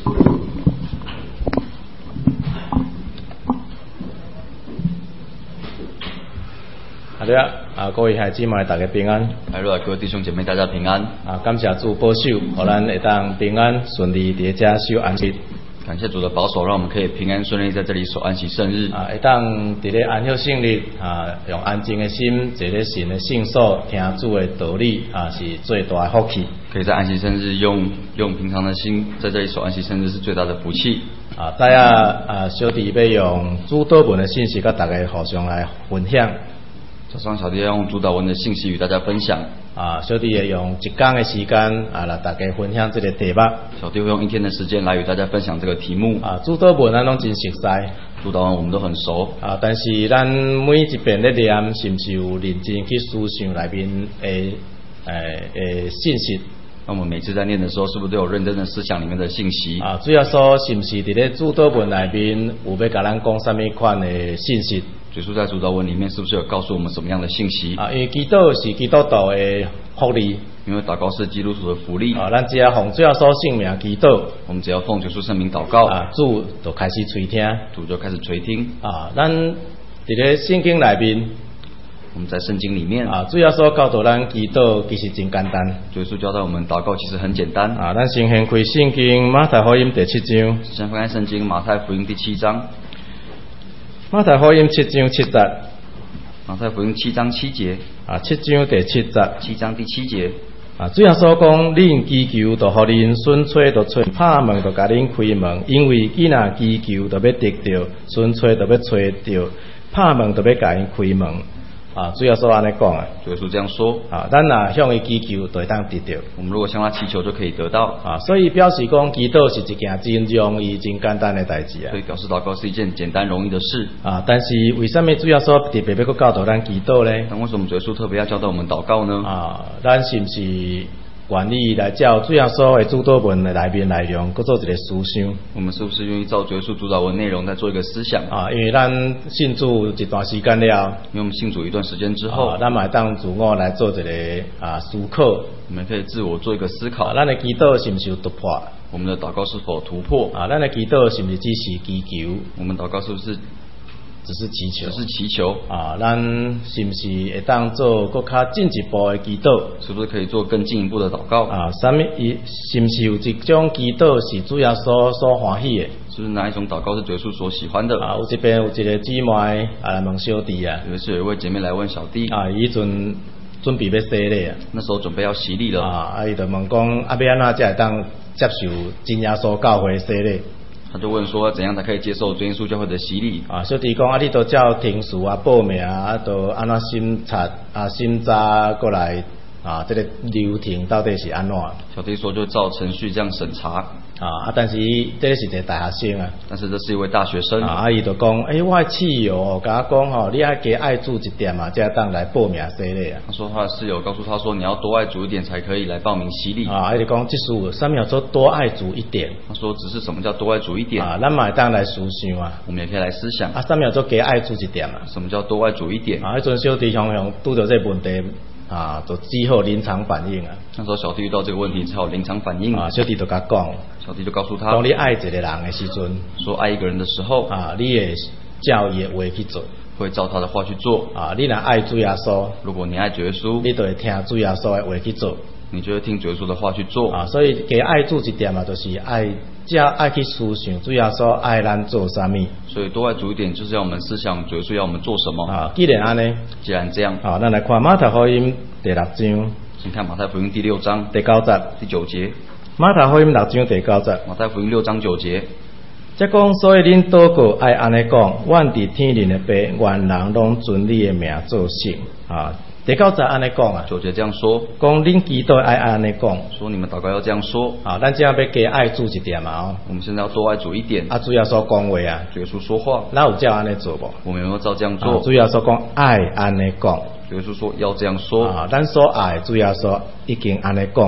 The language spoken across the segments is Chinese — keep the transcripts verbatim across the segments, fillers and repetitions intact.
好的啊，各位孩子们，大家平安。 来，各位弟兄姐妹，大家平安。 啊，感谢主保守，让咱会当平安顺利伫遮守安息。 感谢主的保守，让我们可以平安顺利在这里守安息圣日。 啊，会当伫咧安息圣日啊，用安静的心，坐咧神的圣所，听主的道理啊，是最大的福气。 可以在安息圣日用用平常的心在这里守安息圣日，是最大的福气。 啊，大家啊，小弟要用主祷文的信息，甲大家互相来分享。 早上小弟要用主祷文的信息与大家分享。 啊，小弟也用一天的时间啊，来大家分享这个题目。 小弟会用一天的时间来与大家分享这个题目。 啊，主祷文咱拢真熟悉。 主祷文我们都很熟。啊， 但是咱每一遍咧念，是不是有认真去思想内面诶诶诶信息？ 那我们每次在念的时候，是不是都有认真的思想里面的信息？ 啊，主要说是不是伫咧主祷文内面有要甲咱讲什么款的信息？ 主耶稣在主祷文里面是不是有告诉我们什么样的信息？ 啊，因为祈祷是基督徒的福利。 因为祷告是基督徒的福利。 啊，咱只要奉主耶稣圣名祈祷， 我们只要奉主耶稣圣名祷告， 啊，主就开始垂听， 主就开始垂听。 啊，咱伫咧圣经内面。 我们在圣经里面啊，主要说教导咱祈祷其实真简单。 主耶稣教导我们祷告其实很简单。 啊，咱先先开圣经马太福音第七章。 先翻开圣经马太福音第七章。 马太福音七章七节。 马太福音七章七节。 啊，七章第七节。 七章第七节。 啊，主要说讲，恁祈求，就互恁顺吹就吹；拍门就甲恁开门。因为既然祈求，就要得到；顺吹就要吹到；拍门就要甲因开门。啊，主要说安尼讲啊， 主耶稣这样说啊，咱若向伊祈求，就会当得到。 我们如果向他祈求，就可以得到啊，所以表示讲，祈祷是一件真容易、真简单的代志啊。 所以表示祷告是一件简单容易的事啊。但是为什么主要说特别要搁教导咱祈祷呢？ 但为什么主耶稣特别要教导我们祷告呢？ 啊，咱是不是愿意来照主耶稣的主祷文的内面内容，搁做一个思想？ 我们是不是愿意照主耶稣主祷文内容再做一个思想？ 啊，因为咱信主一段时间了， 因为我们信主一段时间之后， 啊，咱嘛当自我来做一个啊思考。 我们可以自我做一个思考。 啊，咱的祈祷是不是有突破？ 我们的祷告是否突破？ 啊，咱的祈祷是不是只是祈求？ 我们祷告是不是只是祈求？ 只是祈求。 啊，咱是不是会当做更较进一步的祈祷？ 是不是可以做更进一步的祷告？ 啊，什么伊是不是有一种祈祷是主要所所欢喜的？ 是不是哪一种祷告是主耶稣所喜欢的？ 啊，有这边有一个姊妹啊来问小弟啊， 有一次有一位姐妹来问小弟啊，伊阵准备要洗礼啊， 那时候准备要洗礼了啊，啊伊就问讲啊，要安怎才会当接受真耶稣教会洗礼？ 他就问说，怎样才可以接受真耶稣教会的洗礼？ 啊，小弟讲啊，你都照程序啊、报名啊，都安怎审查啊、审查过来啊，这个流程到底是安怎？ 小弟说就照程序这样审查。 啊啊！但是这是一个大学生啊， 但是这是一位大学生啊。阿姨就讲，诶、欸，我的室友甲我讲吼，你爱加爱主一点嘛，才当来报名洗礼啊。 他说他的室友告诉他说，你要多爱主一点才可以来报名洗礼。 啊，阿姨讲，这书上面有说多爱主一点。 他说，只是什么叫多爱主一点？ 啊，咱嘛当来思想啊。 我们也可以来思想。 啊，上面有说加爱主一点嘛？ 什么叫多爱主一点？ 啊，迄阵小弟常常拄到这问题。啊，就只好临场反应啊！ 那时候小弟遇到这个问题，只好临场反应啊。小弟就甲讲， 小弟就告诉他， 当你爱一个人的时阵， 说爱一个人的时候啊，你会照伊的话去做， 会照他的话去做啊。你若爱主耶稣， 如果你爱主耶稣， 你就会听主耶稣的话去做， 你就会听主耶稣的话去做啊。所以加爱主一点嘛，就是爱。要爱去思想，主要说爱咱做啥物， 所以多爱主一点，就是要我们思想主耶稣要我们做什么啊。既然安尼， 既然这样， 啊，咱来看马太福音第六章， 请看马太福音第六章第九节第九节。 马太福音六章第九节， 马太福音六章九节。 即讲，所以恁祷告爱安尼讲，阮伫天灵的爸，愿人拢尊你的名做圣啊。第九节安尼讲啊， 九节这样说， 讲恁祈祷爱安尼讲， 说你们祷告要这样说啊，咱这样要加爱主一点嘛哦。 我们现在要多爱主一点。 啊，主要说讲话啊， 主耶稣说话， 那有照安尼做无？ 我们有没有照这样做？ 啊、主要说讲爱安尼讲， 主耶稣说要这样说啊，咱所爱主要说已经安尼讲了。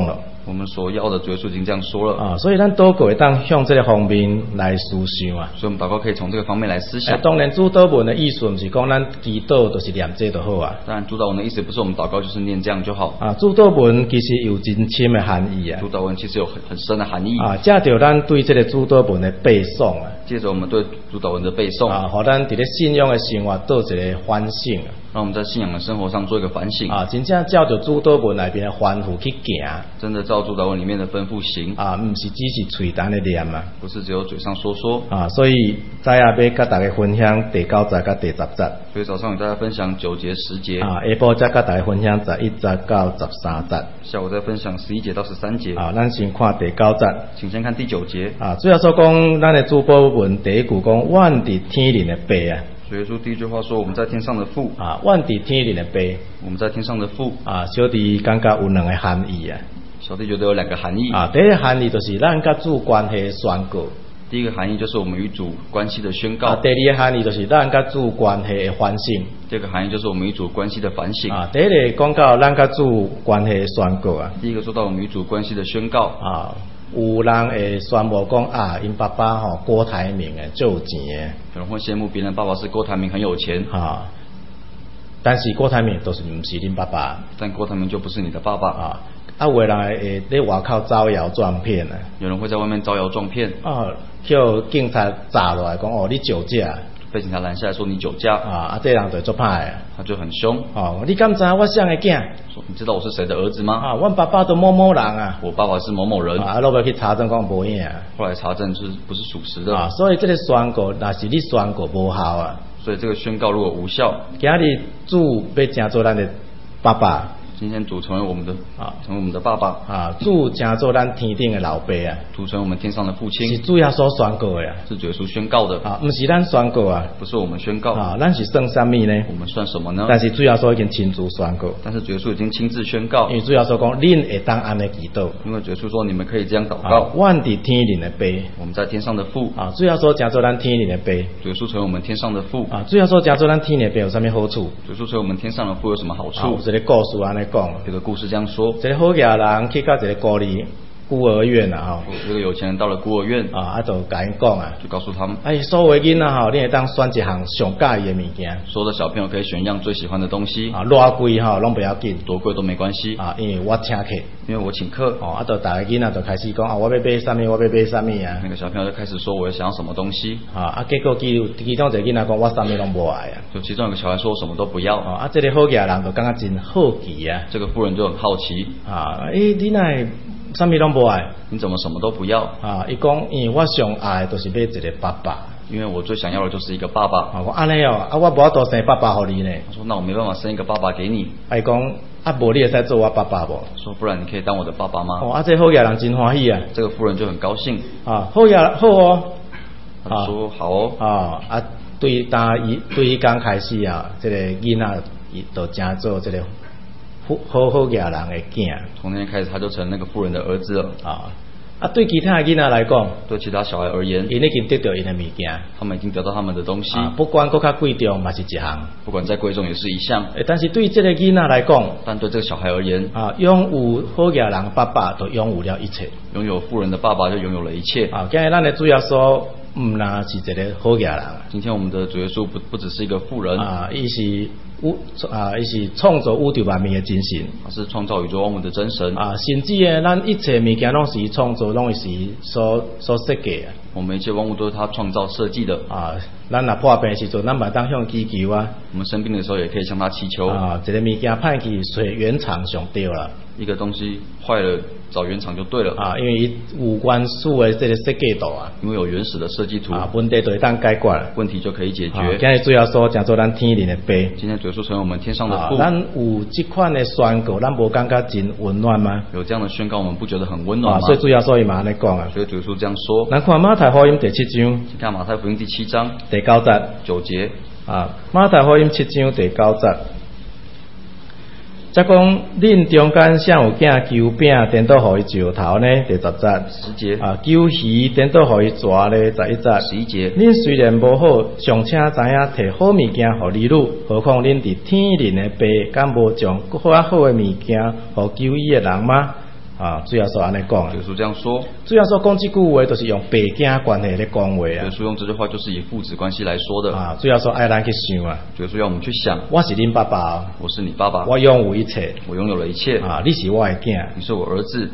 我们所要的主耶稣已经这样说了啊，所以咱祷告会当向这个方面来思想啊。 所以我们祷告可以从这个方面来思想。 啊、当然主祷文的意思不是讲咱祈祷就是念这就好啊。 当然主祷文的意思不是我们祷告就是念这样就好。 啊，主祷文其实有真深的含义啊。 主祷文其实有很很深的含义啊，借着咱对这个主祷文的背诵啊， 借着我们对主祷文的背诵啊，互咱伫咧信仰的生活做一个反省啊。 让我们在信仰的生活上做一个反省啊，真正照着主祷文内边的吩咐去行， 真的照主祷文里面的吩咐行啊，唔是只是嘴单的念啊， 不是只有嘴上说说啊，所以早下要甲大家分享第九节甲第十节， 所以早上与大家分享九节十节啊，下晡再甲大家分享十一节到十三节， 下午再分享十一节到十三节啊，咱先看第九节， 请先看第九节啊，主要说讲咱的主祷文第一句讲，阮伫天灵的爸啊。 主耶稣第一句话说：“我们在天上的父。” 啊，阮伫天灵的爸。 我们在天上的父。 啊，小弟感觉有两个含义啊。 小弟觉得有两个含义。 啊，第一个含义就是咱甲主关系的宣告。 第一个含义就是我们与主关系的宣告。 啊，第二个含义就是咱甲主关系的反省。 第二个含义就是我们与主关系的反省。 啊，第一个讲到咱甲主关系的宣告啊。 第一个说到我们与主关系的宣告。 啊。有人会宣布讲啊，因爸爸吼郭台铭诶，最有钱诶。 有人会羡慕别人爸爸是郭台铭很有钱。 啊，但是郭台铭都是唔是恁爸爸。 但郭台铭就不是你的爸爸啊。啊，有人会在外口招摇撞骗啊。 有人会在外面招摇撞骗。 啊，叫警察查落来讲哦，你酒驾。 被警察拦下来说你酒驾。 啊，啊，这人就做歹。 他就很凶。 哦，你敢知我谁的囝？ 说你知道我是谁的儿子吗？ 啊，我爸爸都某某人啊。 我爸爸是某某人。 啊，落尾去查证讲无影。 后来查证是不是属实的？ 啊，所以这个宣告，若是你宣告无效啊。 所以这个宣告如果无效， 今日主要成做咱的爸爸。 今天主成为我们的啊，成为我们的爸爸啊，主成做咱天顶的老爸啊， 主成为我们天上的父亲， 是主要所宣告的啊， 是主耶稣宣告的啊，不是咱宣告啊， 不是我们宣告啊，咱是算什么呢？ 我们算什么呢？ 但是主要所已经亲自宣告， 但是主耶稣已经亲自宣告， 因为主要所讲，恁会当安尼祈祷， 因为主耶稣说你们可以这样祷告， 阮伫天灵的爸， 我们在天上的父啊，主要所成做咱天灵的爸， 主耶稣成为我们天上的父啊，主要所成做咱天灵的爸有什么好处？ 主耶稣成为我们天上的父有什么好处？ 啊，这个故事安尼讲， 这个故事这样说， 这个好野人去到一个孤儿孤儿院啊，吼， 这个有钱人到了孤儿院啊，啊，就甲因讲啊， 就告诉他们， 哎，所有的囡仔吼，你会当选一项上介意的物件， 所有的小朋友可以选一样最喜欢的东西， 啊，偌贵吼拢不要紧， 多贵都没关系， 啊，因为我请客， 因为我请客， 哦，啊，就大个囡仔就开始讲啊，我要买啥物，我要买啥物啊， 那个小朋友就开始说我要想要什么东西， 啊，啊，结果其其中一个囡仔讲我啥物拢无爱啊， 就其中有个小孩说我什么都不要， 哦，啊，这个好野人就感觉真好奇啊， 这个妇人就很好奇， 啊，诶、欸，你哪啥物拢无爱？ 你怎么什么都不要？ 啊，伊讲，因为我上爱就是要一个爸爸。 因为我最想要的就是一个爸爸。 啊，我安尼哦，啊，我无法度生爸爸给你呢。 他说，那我没办法生一个爸爸给你。 伊讲，啊，无你会使做我爸爸无？ 说，不然你可以当我的爸爸吗？ 哦，啊，这好野人真欢喜啊。 这个妇人就很高兴。 啊，好野好哦。 他说好哦。 啊，啊，对，当伊对伊刚开始啊，这个囡仔伊就真做这个。好好野人的囝， 从那天开始他就成那个妇人的儿子了。 啊啊，对其他的囡仔来讲， 对其他小孩而言， 因已经得到因的物件， 他们已经得到他们的东西。 啊，不管更较贵重，嘛是一项。 不管再贵重也是一项。 诶，但是对这个囡仔来讲， 但对这个小孩而言， 啊，拥有好野人爸爸，就拥有了一切。 拥有妇人的爸爸就拥有了一切。 啊，今日咱的主要说，唔那是一个好野人。 今天我们的主耶稣不不只是一个妇人啊，伊是。宇啊，伊是创造宇宙万物的真神， 他是创造宇宙万物的真神啊，甚至诶，咱一切物件拢是创造，拢是所所设计的。 我们一切万物都是他创造设计的啊，咱若破病的时阵，咱嘛当向祈求啊。 我们生病的时候也可以向他祈求啊，一个物件歹去，找原厂上对了。 一个东西坏了，找原厂就对了。 啊，因为伊有原始的这个设计图啊， 因为有原始的设计图啊，问题就会当解决了， 问题就可以解决。 啊，今日主要说，讲做咱天灵的爸。 今天主要说成为我们天上的父。 啊，咱有这款的宣告，咱无感觉真温暖吗？ 有这样的宣告，我们不觉得很温暖吗？ 啊，所以主要说伊嘛安尼讲啊。 所以主耶稣这样说。 咱看马太福音第七章。 请看马太福音第七章第九节。 九节。 啊，马太福音七章第九节。则讲恁中间谁有囝求饼，颠倒互伊石头呢？第十节。 十节。 啊，求鱼颠倒互伊蛇呢？十一节。 十一节。 恁虽然无好，尚且知影摕好物件互儿女，何况恁伫天灵的爸，敢无将更好的物件互求伊的人吗？啊， 啊，主要说安尼讲啊主。耶稣这样说， 主要说讲这句话，就是用爸囝关系咧讲话啊。 主耶稣用这句话就是以父子关系来说的。 啊，主要说爱咱去想啊， 主耶稣要我们去想， 我是恁爸爸， 我是你爸爸， 我拥有一切我拥有了一切， 啊，你是我的囝。 你是我儿子。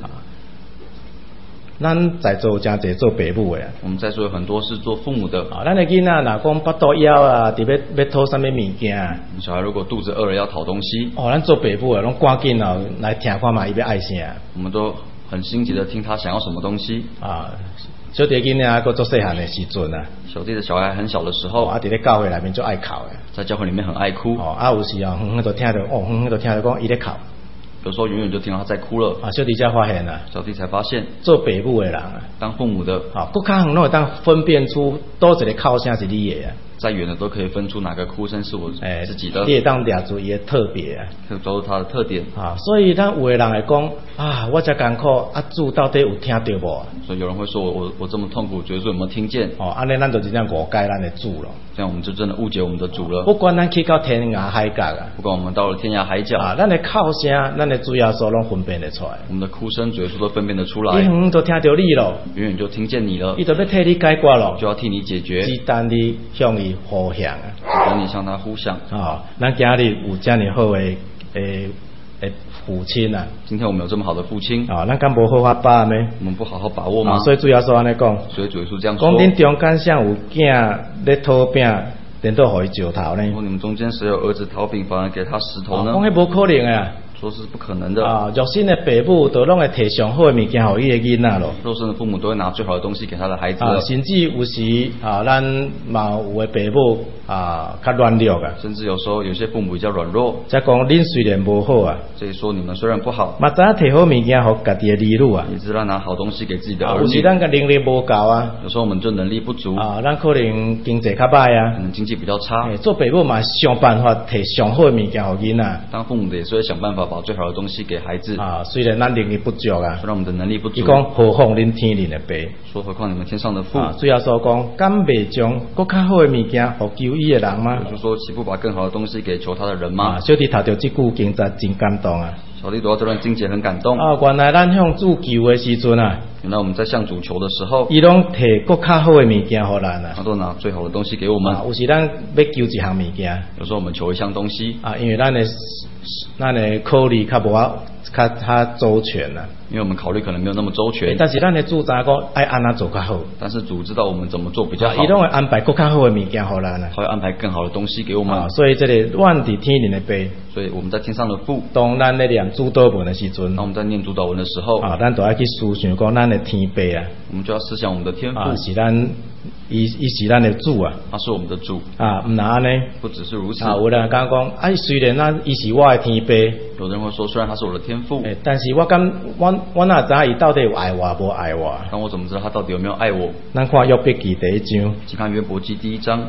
咱在座有真侪做爸母的啊。 我们在座有很多是做父母的， 啊，咱的囡仔若讲腹肚枵啊，伫要要讨啥物物件啊， 小孩如果肚子饿了要讨东西， 哦，咱做爸母的拢赶紧哦来听看嘛，伊要爱啥我们都很心急的听他想要什么东西。 啊。小弟囡仔佫做细汉的时阵啊， 小弟的小孩很小的时哦， 候， 啊，伫咧教会内面就爱哭的。 在教会里面很爱哭， 哦，啊有时啊，远远都听到，哦，远远都听到讲伊咧哭。 有时候远远就听到他在哭了， 啊，小弟才发现啊， 小弟才发现， 做爸母的人啊， 当父母的， 啊，佫较远拢会当分辨出倒一个哭声是你的啊。 再远的都可以分出哪个哭声是我诶， 自己的， 你会当抓住伊的特别啊。 可以抓住他的特点。 啊，所以咱有的人会讲啊，我遮艰苦，啊主到底有听到无啊？ 所以有人会说我我我这么痛苦，觉得说有没有听见？ 哦，安尼咱就真正误解咱的主了。 这样我们就真的误解我们的主了。 不管咱去到天涯海角啊， 不管我们到了天涯海角， 啊，咱的哭声，咱的主要说拢分辨得出来。 我们的哭声、主耶稣都分辨得出伊来， 远远都听到你咯， 远远就听见你了伊，就要替你解决咯， 就要替你解决， 只等你向伊呼响啊。 只等你向他呼响。 啊，咱今日有遮尔好的诶诶父亲啊， 今天我们有这么好的父亲， 啊，咱敢无好法把咩？ 我们不好好把握吗？ 啊，所以主要说安尼讲， 所以主耶稣这样讲说。 恁中间像有囝咧讨饼，连到互伊石头呢？ 如果你们中间谁有儿子讨饼，反而给他石头呢？ 讲迄无可能的啊！ 说是不可能的。 啊，肉身的爸母都拢会摕上好的物件互伊的囡仔咯。 肉身的父母都会拿最好的东西给他的孩子啊， 了， 甚至有时啊，咱嘛有的爸母啊较软弱啊， 甚至有时候有些父母比较软弱， 则讲恁虽然无好啊， 所以说你们虽然不好， 嘛知影摕好物件互家己的儿女啊。 也知道拿好东西给自己的啊， 儿女。 有时咱个能力无够啊， 有时候我们就能力不足， 啊，咱可能经济较歹可啊， 能经济比较差欸，做爸母嘛想办法摕上好的物件互囡仔。 当父母的也是会想办法把最好的东西给孩子。 啊，虽然咱能力不足啊虽，然我们的能力不足， 伊讲何况恁天灵的爸。 说何况你们天上的父， 啊，主要所讲，敢未将更较好的物件互求伊的人吗？ 就是说岂不把更好的东西给求他的人吗？ 啊，小弟读到这句经则真感动啊！ 小弟读到这段经节很感动。 啊，原来咱向主求的时阵啊， 原来我们在向主求的时候， 伊拢摕更较好的物件互咱啊。 他都拿最好的东西给我们。 啊，有时咱要求一项物件有时候我们求一项东西， 啊，因为咱的咱的考虑较无啊，较较周全啊。 因为我们考虑可能没有那么周全， 但是咱的主知讲爱安怎做较好， 但是主知道我们怎么做比较啊， 好伊，拢会安排更较好的物件互咱啊。 他会安排更好的东西给我们。 啊，所以这个阮伫天灵的爸， 所以我们在天上的父， 当咱咧念主祷文的时阵当我，们在念主祷文的时候， 啊，咱都要去思想讲咱的天父啊。 我们就要思想我们的天父， 啊，是咱伊伊是咱的主啊， 他是我们的主。 啊，毋那安尼， 不只是如此， 啊，有人讲讲，啊，虽然咱伊是我的天父， 有人会说，虽然他是我的天父， 诶，但是我感我我哪知影伊到底有爱我无爱我？ 但我怎么知道他到底有没有爱我？ 咱看约伯记第一章， 请看约伯记第一章，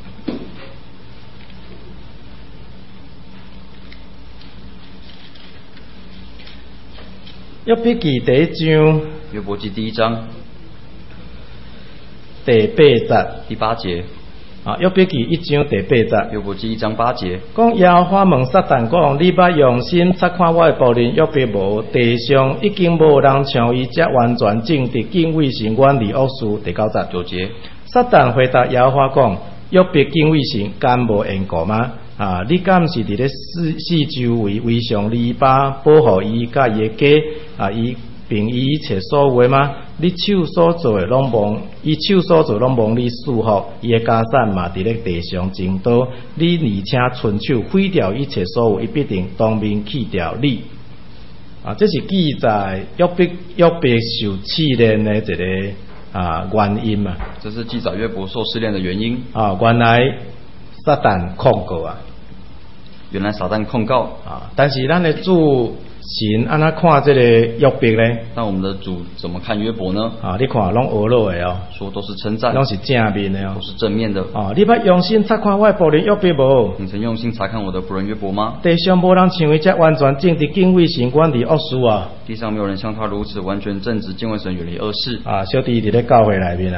约伯记第一章约伯记第一章第八节， 第八节， 啊，约伯记一章第八节。 约伯记一章八节， 讲耶和华问撒旦讲：你捌用心察看我的仆人约伯无？地上已经无人像伊遮完全正直、敬畏神、远离恶事。第九节。 九节， 撒旦回答耶和华讲：约伯敬畏神，敢无缘故吗？啊，你敢是伫咧四四周围围上篱笆，保护伊甲伊的家啊，伊并伊一切所有的吗？你手所做的拢望，伊手所做拢望你束缚，伊的家产嘛伫咧地上争夺。你而且伸手毁掉一切所有，伊必定当面弃掉你。啊，这是记载约伯约伯受试炼的一个啊原因嘛。 这是记载约伯受试炼的原因。 啊，原来撒旦控告啊。 原来撒旦控告， 啊，但是咱的主神安怎看这个约伯呢？ 那我们的主怎么看约伯呢？ 啊，你看拢学落的哦， 说都是称赞， 拢是正面的哦都。是正面的。 啊，你捌用心察看我的仆人约伯无？ 你曾用心查看我的仆人约伯吗？ 地上无人像伊遮完全正直、敬畏神、远离恶事啊！ 地上没有人像他如此完全正直、敬畏神、远离恶事。 啊，小弟伫咧教会内面啊，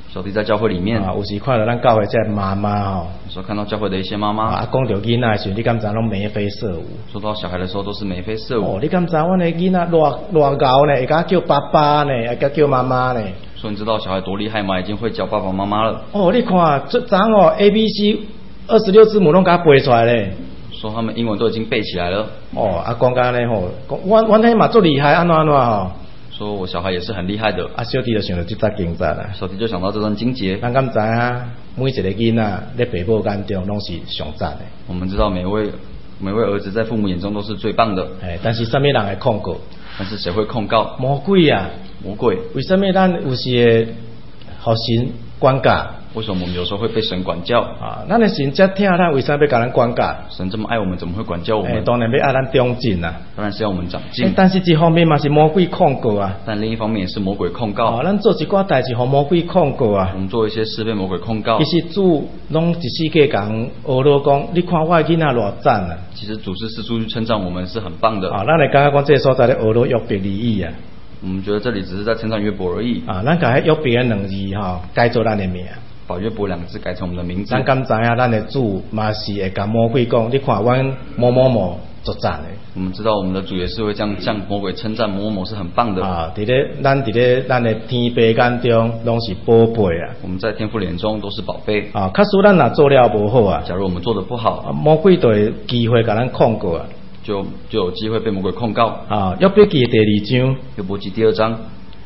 小弟在教会里面， 啊，有时看到咱教会这妈妈吼， 有时候看到教会的一些妈妈， 啊，讲到囡仔的时候，你敢知拢眉飞色舞？ 说到小孩的时候都是眉飞色舞。 哦，你敢知阮的囡仔偌偌高呢？会甲叫爸爸呢，会甲叫妈妈呢？ 说你知道小孩多厉害吗？已经会叫爸爸妈妈了。 哦，你看这张哦 ，A B C 二十六字母拢甲背出来咧。 说他们英文都已经背起来了。 哦，啊，讲甲呢吼，讲阮阮迄嘛足厉害，安怎安怎吼？ 说我小孩也是很厉害的。 啊，小弟就想到这则经节啦。 小弟就想到这段经节。 咱敢知啊？每一个囡仔咧父母眼中拢是上赞的。 我们知道每位每位儿子在父母眼中都是最棒的。 哎，但是什么人会控告？ 但是谁会控告？ 魔鬼啊！ 魔鬼。 为什么咱有时会互神管教？ 为什么我们有时候会被神管教？ 啊，咱的神这疼咱，为啥要甲咱管教？ 神这么爱我们，怎么会管教我们？ 哎，当然要爱咱长进啊。 当然是要我们长进。 哎，但是一方面嘛是魔鬼控告啊。 但另一方面也是魔鬼控告。 啊，咱做一寡代志，互魔鬼控告啊。 我们做一些事被魔鬼控告。 其实主拢一世界讲学罗讲，你看我的囡仔偌赞啊。 其实主是四处去称赞我们是很棒的。 啊，咱来感觉讲这个所在咧学罗约伯利益啊。 我们觉得这里只是在称赞约伯而已。 啊，咱甲迄约伯的两字吼改做咱的名。 把约伯两个字改成我们的名字。 咱敢知影，咱的主嘛是会甲魔鬼讲，你看阮某某某作赞的。 我们知道我们的主也是会这样向魔鬼称赞某某某是很棒的。 啊，伫咧咱伫咧咱的天父眼中拢是宝贝啊。 我们在天父眼中都是宝贝。 啊，假使咱若做了无好啊， 假如我们做的不好， 啊，魔鬼就会机会甲咱控告啊， 就就有机会被魔鬼控告。 啊，约伯记第二章， 约伯记第二章。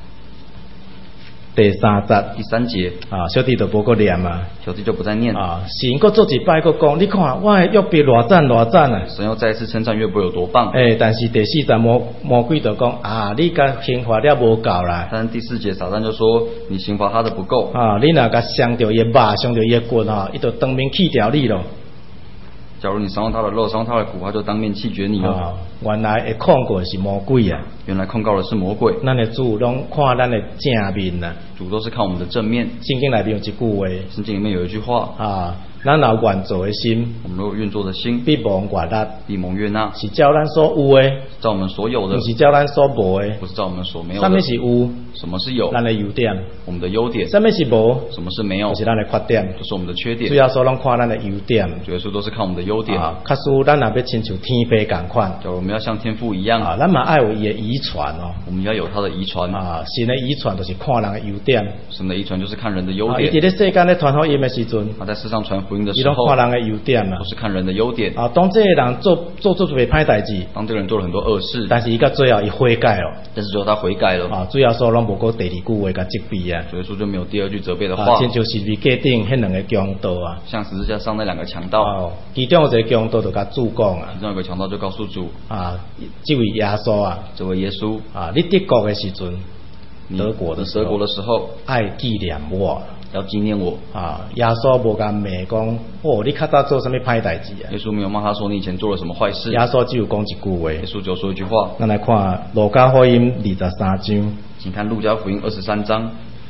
第三节， 第三节啊，小弟就无个念啊， 小弟就不再念啊。神佫做一摆佫讲，你看我的约伯偌赞偌赞啊！ 神又再一次称赞约伯有多棒。 诶、欸，但是第四节魔魔鬼就讲啊，你甲刑罚了无够啦。 但第四节撒旦就说你刑罚他的不够啊，你若甲伤着伊肉，伤着伊骨吼，伊就当面弃掉你咯。 假如你伤到他的肉，伤到他的骨，他就当面弃绝你了。 啊，原来会控告的是魔鬼啊！ 原来控告的是魔鬼。 咱的主拢看咱的正面啊， 主都是看我们的正面。 圣经内面有一句话， 圣经里面有一句话啊，咱有愿做的心， 我们如果愿做的心， 必蒙悦纳， 必蒙悦纳， 是照咱所有的， 照我们所有的， 不是照咱所无的， 不是照我们所没有的。 什么是有？ 什么是有？ 咱的优点。 我们的优点。 什么是无？ 什么是没有？ 就是咱的缺点。 就是我们的缺点。 主要说拢看咱的优点。 主要说都是看我们的优点。 啊，假使咱若要亲像天父共款， 假如我们要像天父一样啊，咱嘛爱有伊的遗传哦。 我们要有他的遗传啊，神的遗传就是看人的优点。 神的遗传就是看人的优点。 啊，伊伫咧世间咧传福音的时阵， 他在世上传福音的时候，伊拢看人的优点啊， 都是看人的优点。 啊，当这个人做做做做袂歹代志， 当这个人做了很多恶事， 但是伊到最后伊悔改了， 但是最后他悔改了。 啊，主要说拢无过第二句话甲责备啊， 所以说就没有第二句责备的话。 啊，亲像是字架顶迄两个强盗啊， 像十字架上那两个强盗。 哦，其中有一个强盗就甲主讲啊， 其中有个强盗就告诉主啊，这位耶稣啊， 这位耶稣啊，你得国的时阵，德国的时候， 德国的时候爱纪念我。 要纪念我啊！耶稣无甲骂讲，哦，你较早做什么歹代志啊？ 耶稣没有骂他说你以前做了什么坏事。 耶稣只有讲一句话。 耶稣只有说一句话。 咱来看路加福音二十三章。 请看路加福音二十三章。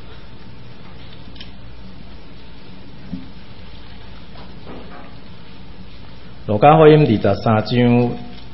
路加福音二十三章。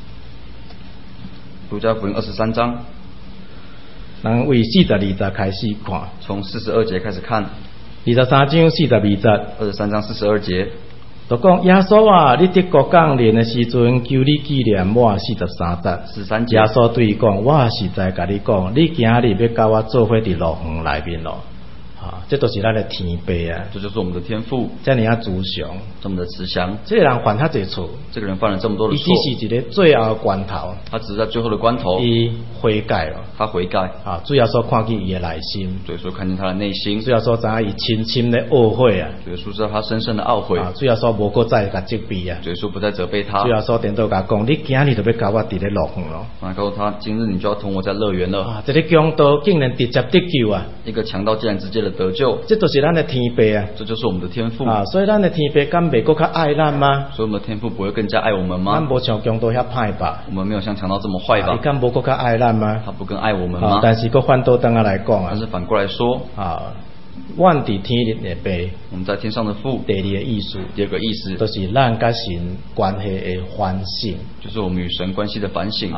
路加福音二十三章。 咱为四十二节开始看。 从四十二节开始看。 二十三章四十二节。 二十三章四十二节。 就讲耶稣啊，你得国降临的时阵，求你纪念我。四十三节。 四十三节。 耶稣对伊讲，我实在甲你讲，你今日要甲我做伙伫乐园内面咯。啊，这都是咱的天父啊！ 这就是我们的天父， 这样啊慈祥， 这么的慈祥。 这个人犯他这错， 这个人犯了这么多的错， 伊只是一个最后的关头， 他只是在最后的关头， 伊悔改了， 他悔改啊！主要说看见伊的内心， 主要说看见他的内心， 主要说知影伊深深的懊悔啊！ 主要说知道他深深的懊悔啊！主要说无搁再甲责备啊！ 主要说不再责备他， 主要说点到甲讲，你今日就要甲我伫咧乐园咯。 啊，告诉他，今日你就要同我在乐园了。 啊！这个强盗竟然直接得救啊！ 一个强盗竟然直接的得救， 这就是咱的天父啊！ 这就是我们的天父啊！所以咱的天父敢袂搁较爱咱吗？ 所以我们的天父不会更加爱我们吗？ 咱无像强盗遐歹吧？ 我们没有像强盗这么坏吧？ 伊敢无搁较爱咱吗？ 他不更爱我们吗？ 但是搁反倒当下来讲啊， 但是反过来说啊，阮伫天里的爸， 我们在天上的父， 第二个意思， 第二个意思， 就是咱甲神关系的反省， 就是我们与神关系的反省啊。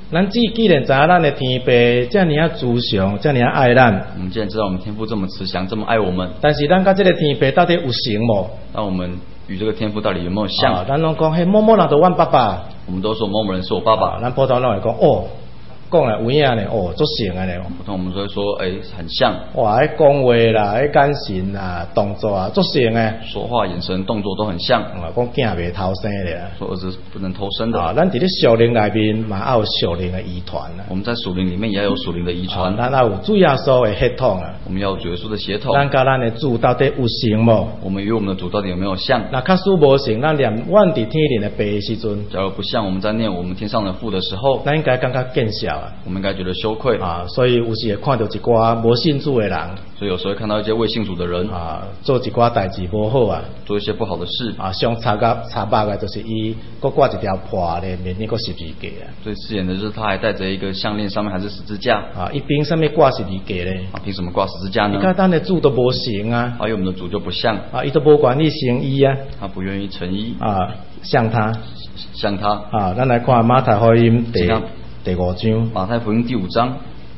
咱既既然知影咱的天父这么啊慈祥，这么啊爱咱， 我们既然知道我们天父这么慈祥，这么爱我们， 但是咱甲这个天父到底有成无？ 那我们与这个天父到底有没有像？ 啊，咱拢讲，嘿，某某人就阮爸爸， 我们都说某某人是我爸爸， 啊，咱普通人会讲，哦，讲来有影呢，哦，足像的呢。 普通我们都会说，哎，很像。 哇，迄讲话啦，迄眼神啦，动作啊，足像的。 说话、眼神、动作都很像。 啊，讲囝袂偷生的啊。 说儿子不能偷生的。 啊，咱伫咧属灵内面嘛，也有属灵的遗传啊。 我们在属灵里面也要有属灵的遗传。 啊，咱也有主耶稣的血统啊。 我们要有主耶稣的血统。 咱甲咱的主到底有成无？ 我们与我们的主到底有没有像？ 那假使无成，咱念阮伫天灵的爸的时阵， 假如不像我们在念我们天上的父的时候， 咱应该感觉见笑啊。 我们应该觉得羞愧啊，所以有时会看到一寡无信主的人， 所以有时候会看到一些未信主的人啊，做一寡代志无好啊， 做一些不好的事啊，上差甲差百的，就是伊搁挂一条破的面，那个十字架啊。 最刺眼的就是他还带着一个项链，上面还是十字架啊，伊凭什么挂十字架咧？ 啊，凭什么挂十字架呢？ 你看咱的主都无成啊， 还有我们的主就不像啊，伊都无愿意成伊啊， 他不愿意成衣啊，像他， 像他啊，咱来看马太福音第第五章， 马太福音第五章。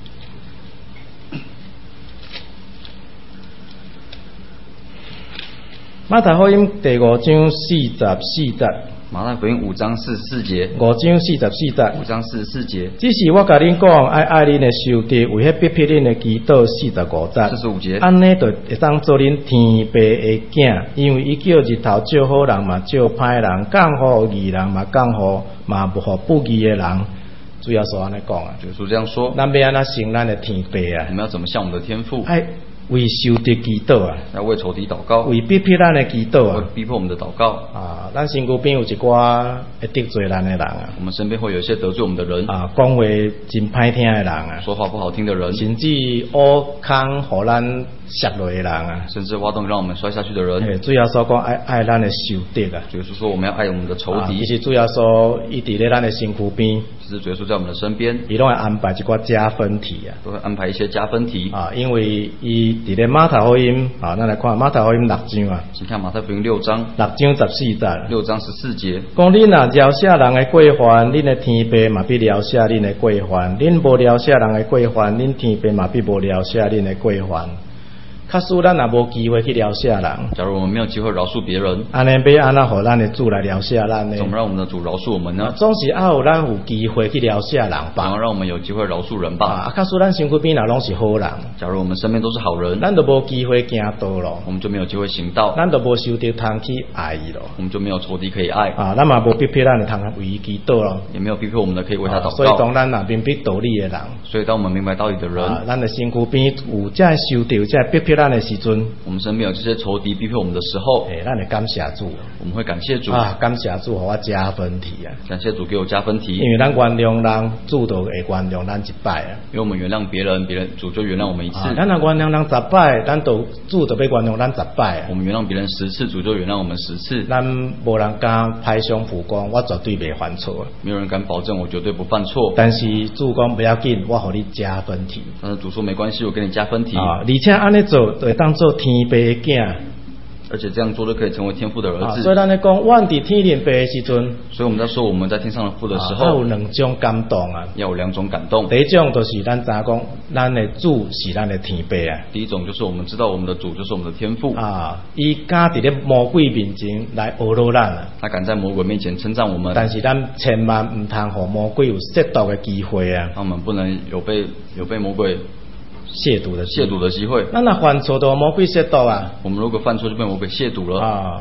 马太福音第五章四十四节。 马太福音五章四十四节。 五章四十四节。 五章四十四节。 只是我甲恁讲，爱爱恁的仇敌，为迄逼迫恁的祈祷。四十五节。 四十五节。 安尼就会当做恁天父的囝，因为伊叫日头照好人嘛，照歹人，降予义人嘛，降予嘛不予不义的人。主要说安尼讲啊， 主耶稣这样说。 咱要安怎成咱的天父啊？ 我们要怎么像我们的天父？ 爱为仇敌祈祷啊， 要为仇敌祷告， 为逼迫咱的祈祷啊， 为逼迫我们的祷告啊。咱身躯边有一寡会得罪咱的人啊， 我们身边会有一些得罪我们的人啊，讲话真歹听的人啊， 说话不好听的人， 甚至挖坑互咱摔落的人啊， 甚至挖洞让我们摔下去的人。 嘿，主要说讲爱爱咱的仇敌啊， 主耶稣说我们要爱我们的仇敌。 其实主要说伊伫咧咱的身躯边， 其实主耶稣在我们的身边， 伊拢会安排一寡加分题啊， 都会安排一些加分题啊，因为伊伫咧马太福音啊，咱来看马太福音六章啊， 请看马太福音六章， 六章十四节， 六章十四节， 讲恁若饶赦人的过犯，恁的天父嘛必饶赦恁的过犯；恁无饶赦人的过犯，恁天父嘛必无饶赦恁的过犯。假使咱也无机会去饶赦人， 假如我们没有机会饶恕别人， 安尼要安怎互咱的主来饶赦咱呢？ 怎么让我们的主饶恕我们呢？ 总是要有咱有机会去饶赦人吧。 怎么让我们有机会饶恕人吧？ 啊，假使咱身躯边若拢是好人， 假如我们身边都是好人， 咱就无机会行道咯， 我们就没有机会行道， 咱就无受到通去爱伊咯， 我们就没有仇敌可以爱啊，咱嘛无逼迫咱的通为伊祈祷咯， 也没有逼迫我们的可以为他祷告。 所以当咱若明白道理的人， 所以当我们明白道理的人， 啊，咱的身躯边有这受到这逼迫咱的时阵。 我们身边有这些仇敌逼迫我们的时候， 哎，咱会感谢主， 我们会感谢主啊，感谢主，给我加分题啊， 感谢主给我加分题， 因为咱原谅人，主就会原谅咱一摆啊， 因为我们原谅别人，别人主就原谅我们一次， 啊、咱若原谅人十摆，咱就主就要原谅咱十摆啊， 我们原谅别人十次，主就原谅我们十次， 咱无人敢拍胸脯讲，我绝对袂犯错啊， 没有人敢保证我绝对不犯错， 但是主讲不要紧，我给你加分题， 但是主说没关系，我给你加分题， 啊，而且安尼做就会当做天父的囝。 而且这样做就可以成为天父的儿子。 啊、所以咱咧讲，阮伫天灵爸的时阵， 所以我们在说我们在天上的父的时候， 啊、有两种感动啊。 要有两种感动。 第一种就是咱知讲，咱的主是咱的天父啊。 第一种就是我们知道我们的主就是我们的天父啊，伊敢伫咧魔鬼面前来侮辱咱啊。 他敢在魔鬼面前称赞我们。 但是咱千万唔通互魔鬼有亵渎的机会啊。 我们不能有被有被魔鬼亵渎的亵渎的机会。 那那犯错都魔鬼亵渎啊！ 我们如果犯错就被魔鬼亵渎了啊！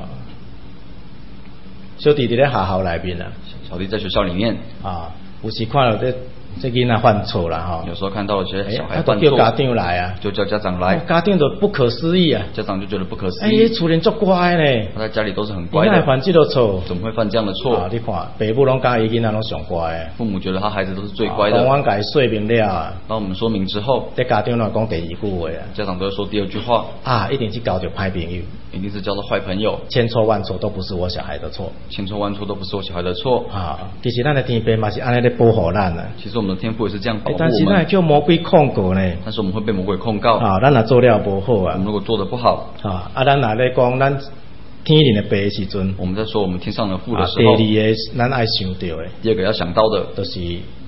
小弟弟在学校内面啊， 小弟在学校里面啊，有时看到这这囡仔犯错啦哈。 有时候看到有些小孩犯错， 就叫家长来啊， 就叫家长来， 家长就不可思议啊， 家长就觉得不可思议。 哎，厝人足乖呢， 他在家里都是很乖的， 你犯这个错， 怎么会犯这样的错？ 啊，你看，爸母拢讲伊囡仔拢上乖， 父母觉得他孩子都是最乖的。 当我甲伊说明了啊， 当我们说明之后， 这家长拢讲第二句话啊， 家长都会说第二句话啊，一定是交着歹朋友， 一定是交到坏朋友， 千错万错都不是我小孩的错， 千错万错都不是我小孩的错啊。其实咱的天父嘛是安尼咧保护咱啊， 其实我们的天父也是这样保护我们， 但是咱叫魔鬼控告呢， 但是我们会被魔鬼控告啊，咱若做了不好啊， 我们如果做的不好啊，啊，咱若咧讲咱天灵的爸的时阵， 我们在说我们天上的父的时候， 啊、第二个咱爱想到的， 第二个要想到的， 就是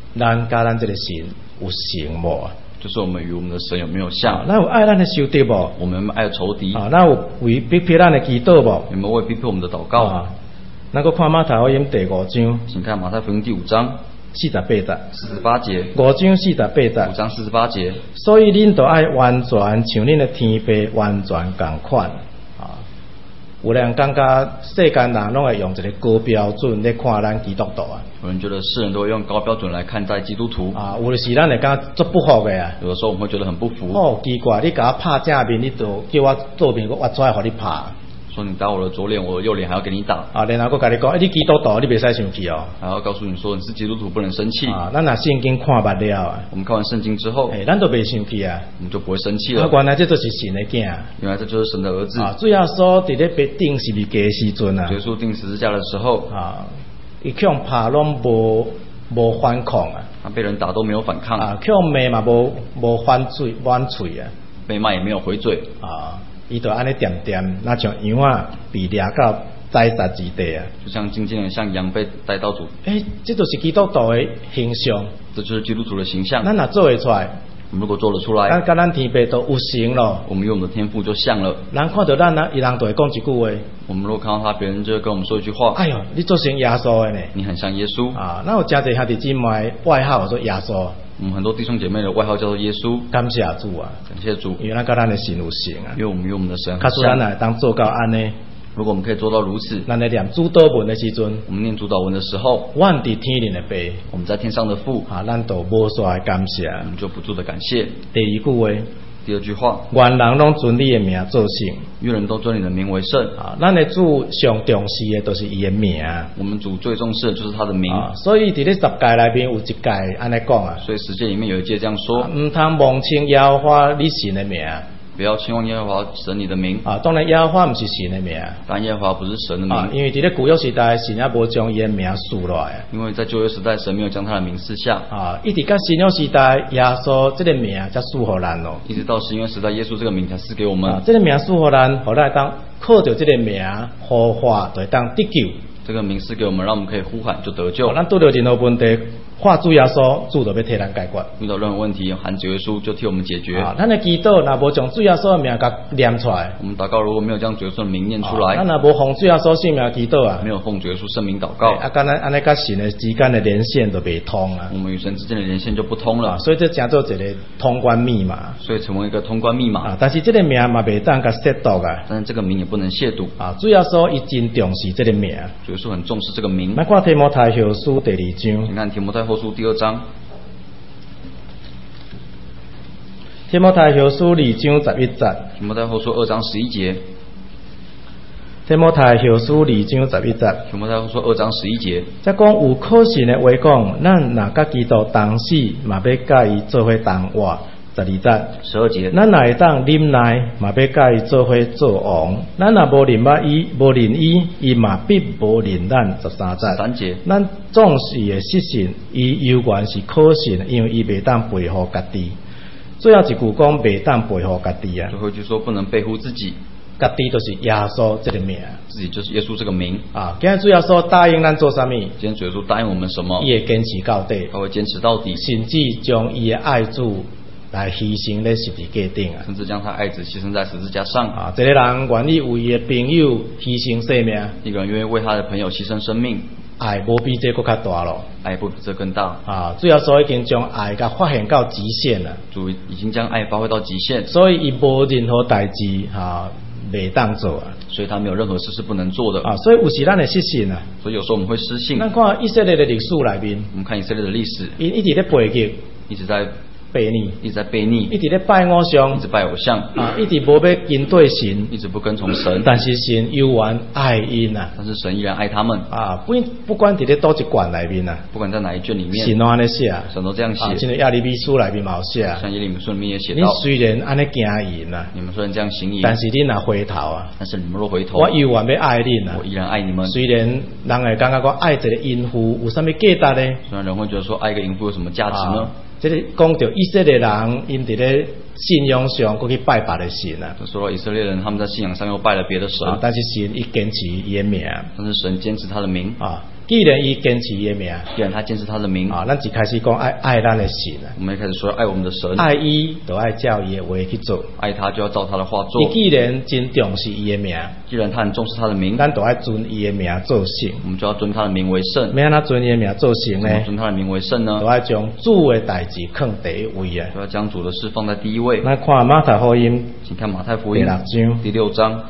咱甲咱这个神有像无啊？ 就是我们与我们的神有没有像？ 咱有爱咱的仇敌无？ 我们有没有爱仇敌？ 啊，咱有为逼迫咱的祈祷无？ 有没有为逼迫我们的祷告？ 啊，咱搁看马太福音第五章， 请看马太福音第五章四十八节， 四十八节。 五章四十八节， 五章四十八节。 所以恁都爱完全像恁的天父完全共款。啊，有人感觉世间人拢会用一个高标准来看咱基督徒啊。 有人觉得世人都会用高标准来看待基督徒啊，有的时咱会感觉足不服的啊。 有的时候我们会觉得很不服。 哦，奇怪，你甲我拍正面，你就叫我左面我出来互你拍。 说你打我的左脸，我的右脸还要给你打。 啊，然后我甲你讲，欸，你基督徒，你袂使生气哦。 还要告诉你说你是基督徒不能生气。 啊，咱若圣经看捌了啊， 我们看完圣经之后， 哎，咱都袂生气啊， 我们就不会生气了。 啊，原来这就是神的囝。 原来这就是神的儿子。 啊，主耶稣伫咧被钉十字架的时阵啊， 耶稣钉十字架的时候， 啊，伊向拍拢无无反抗啊， 他被人打都没有反抗。 啊，向骂嘛无无反嘴反嘴啊， 被骂也没有回嘴。 啊。伊就安尼点点，那像羊啊被掠到宰杀之地啊， 就像静静的像羊被带到主。 诶，这就是基督徒的形象， 这就是基督徒的形象。 咱若做会出来， 我们如果做得出来， 咱甲咱天父都有成咯。 我们与我们的天父就像了。 人看到咱啊，伊人就会讲一句话。 我们如果看到他，别人就会跟我们说一句话： 哎呦，你做成耶稣的呢？ 你很像耶稣啊！那有真侪兄弟姊妹外号说耶稣。 我们很多弟兄姐妹的外号叫做耶稣。 感谢主啊！ 感谢主， 因为咱甲咱的神有成啊。 因为我们与我们的神很像。咱来当做到安尼。 如果我们可以做到如此， 咱来念主祷文的时阵， 我们念主祷文的时候， 阮伫天灵的爸， 我们在天上的父啊，咱都无煞的感谢， 我们就不住的感谢。 第二句话。 第二句话， 愿人拢尊你的名做圣， 愿人都尊你的名为圣。 啊，咱的主上重视的都是伊的名。 我们主最重视的就是他的名。 啊，所以伫咧十诫内面有一诫安尼讲啊。 所以十诫里面有一诫这样说： 唔通妄称耶和华你神的名。 不要轻忘耶和华神你的名。 啊，当然耶和华唔是神的名。 但耶和华不是神的名。 啊，因为伫咧古约时代，神也无将伊的名赐落来。 因为在旧约时代，神没有将他的名赐下。 啊，一直到新约时代，耶稣这个名才赐予咱咯。 一直到新约时代，耶稣这个名才赐给我们。 啊，这个名赐予咱，互咱当靠着这个名呼唤，就会当得救。 这个名赐给我们，让我们可以呼喊就得救。 咱遇到任何问题，喊主耶稣，主就要替咱解决。 遇到任何问题，喊主耶稣就替我们解决。 啊，咱的祈祷若无将主耶稣的名甲念出来， 我们祷告如果没有将主耶稣的名念出来， 咱若无奉主耶稣圣名祈祷啊， 没有奉主耶稣圣名祷告， 啊，敢咱安尼甲神的之间的连线都未通啊， 我们与神之间的连线就不通了。 啊，所以这叫做一个通关密码， 所以成为一个通关密码。 啊，但是这个名嘛未当甲亵渎啊， 但是这个名也不能亵渎。 啊，主耶稣伊真重视这个名， 主耶稣很重视这个名。 咱看提摩太后书第二章， 你看提摩太后书第二章。 提摩太后书二章十一节。 提摩太后书二章十一节。 提摩太后书二章十一节。 提摩太后书二章十一节。 再讲有可信的话讲，咱若甲基督同死，嘛要甲伊做伙同活。十二节。 十二节。 咱若会当忍耐，嘛要甲伊做伙做王。咱若无忍捌伊，无忍伊，伊嘛必无忍咱。十三节。 三节。 咱总是会失信，伊犹原是可信，因为伊袂当背负家己。最后一句讲袂当背负家己啊。 最后一句说不能背负自己。 家己就是耶稣这个名。 自己就是耶稣这个名。 啊，今日主耶稣答应咱做啥物？ 今天主耶稣答应我们什么？ 伊会坚持到底。 他会坚持到底。 甚至将伊的爱子来牺牲在十字架顶啊。 甚至将他爱子牺牲在十字架上。 啊，这个人愿意为伊的朋友牺牲生命。 一个人愿意为他的朋友牺牲生命。 爱无比这更较大咯， 爱不比这更大啊！主要说已经将爱甲发现到极限了， 主已经将爱发挥到极限， 所以伊无任何代志哈袂当做啊， 所以他没有任何事是不能做的啊！所以有时咱会失信啊， 所以有时候我们会失信。 咱看以色列的历史内面， 我们看以色列的历史， 因一直咧背逆， 一直在背逆， 一直在背逆， 一直咧拜偶像， 一直拜偶像啊，一直无要跟对神， 一直不跟从神， 但是神犹原爱因啊， 但是神依然爱他们啊，不不管伫咧倒一卷内面啊， 不管在哪一卷里面， 神都安尼写， 神都这样写， 啊，像耶利米书内面嘛有写， 像耶利米书里面也写到， 你虽然安尼行淫啊， 你们虽然这样行淫， 但是你若回头啊， 但是你们若回头， 我犹原要爱恁啊， 我依然爱你们。 虽然人会感觉讲爱一个淫妇有啥物价值呢？ 虽然人会觉得说爱一个淫妇有什么价值呢？ 啊这个讲到以色列人，因伫咧信仰上，过去拜别的神啊。 说到以色列人，他们在信仰上又拜了别的神， 啊，但是神伊坚持伊的名， 但是神坚持他的名啊。 既然伊坚持伊的名， 既然他坚持他的名啊，咱一开始讲爱爱咱的神啊， 我们一开始说爱我们的神， 爱伊就爱照伊的话去做， 爱他就要照他的话做。 伊既然真重视伊的名， 既然他很重视他的名， 咱就爱尊伊的名做圣， 我们就要尊他的名为圣。 要安怎尊伊的名做圣呢？ 尊他的名为圣呢？ 就爱将主的代志放第一位啊！ 就要将主的事放在第一位。 咱看马太福音， 请看马太福音第六章， 第六章。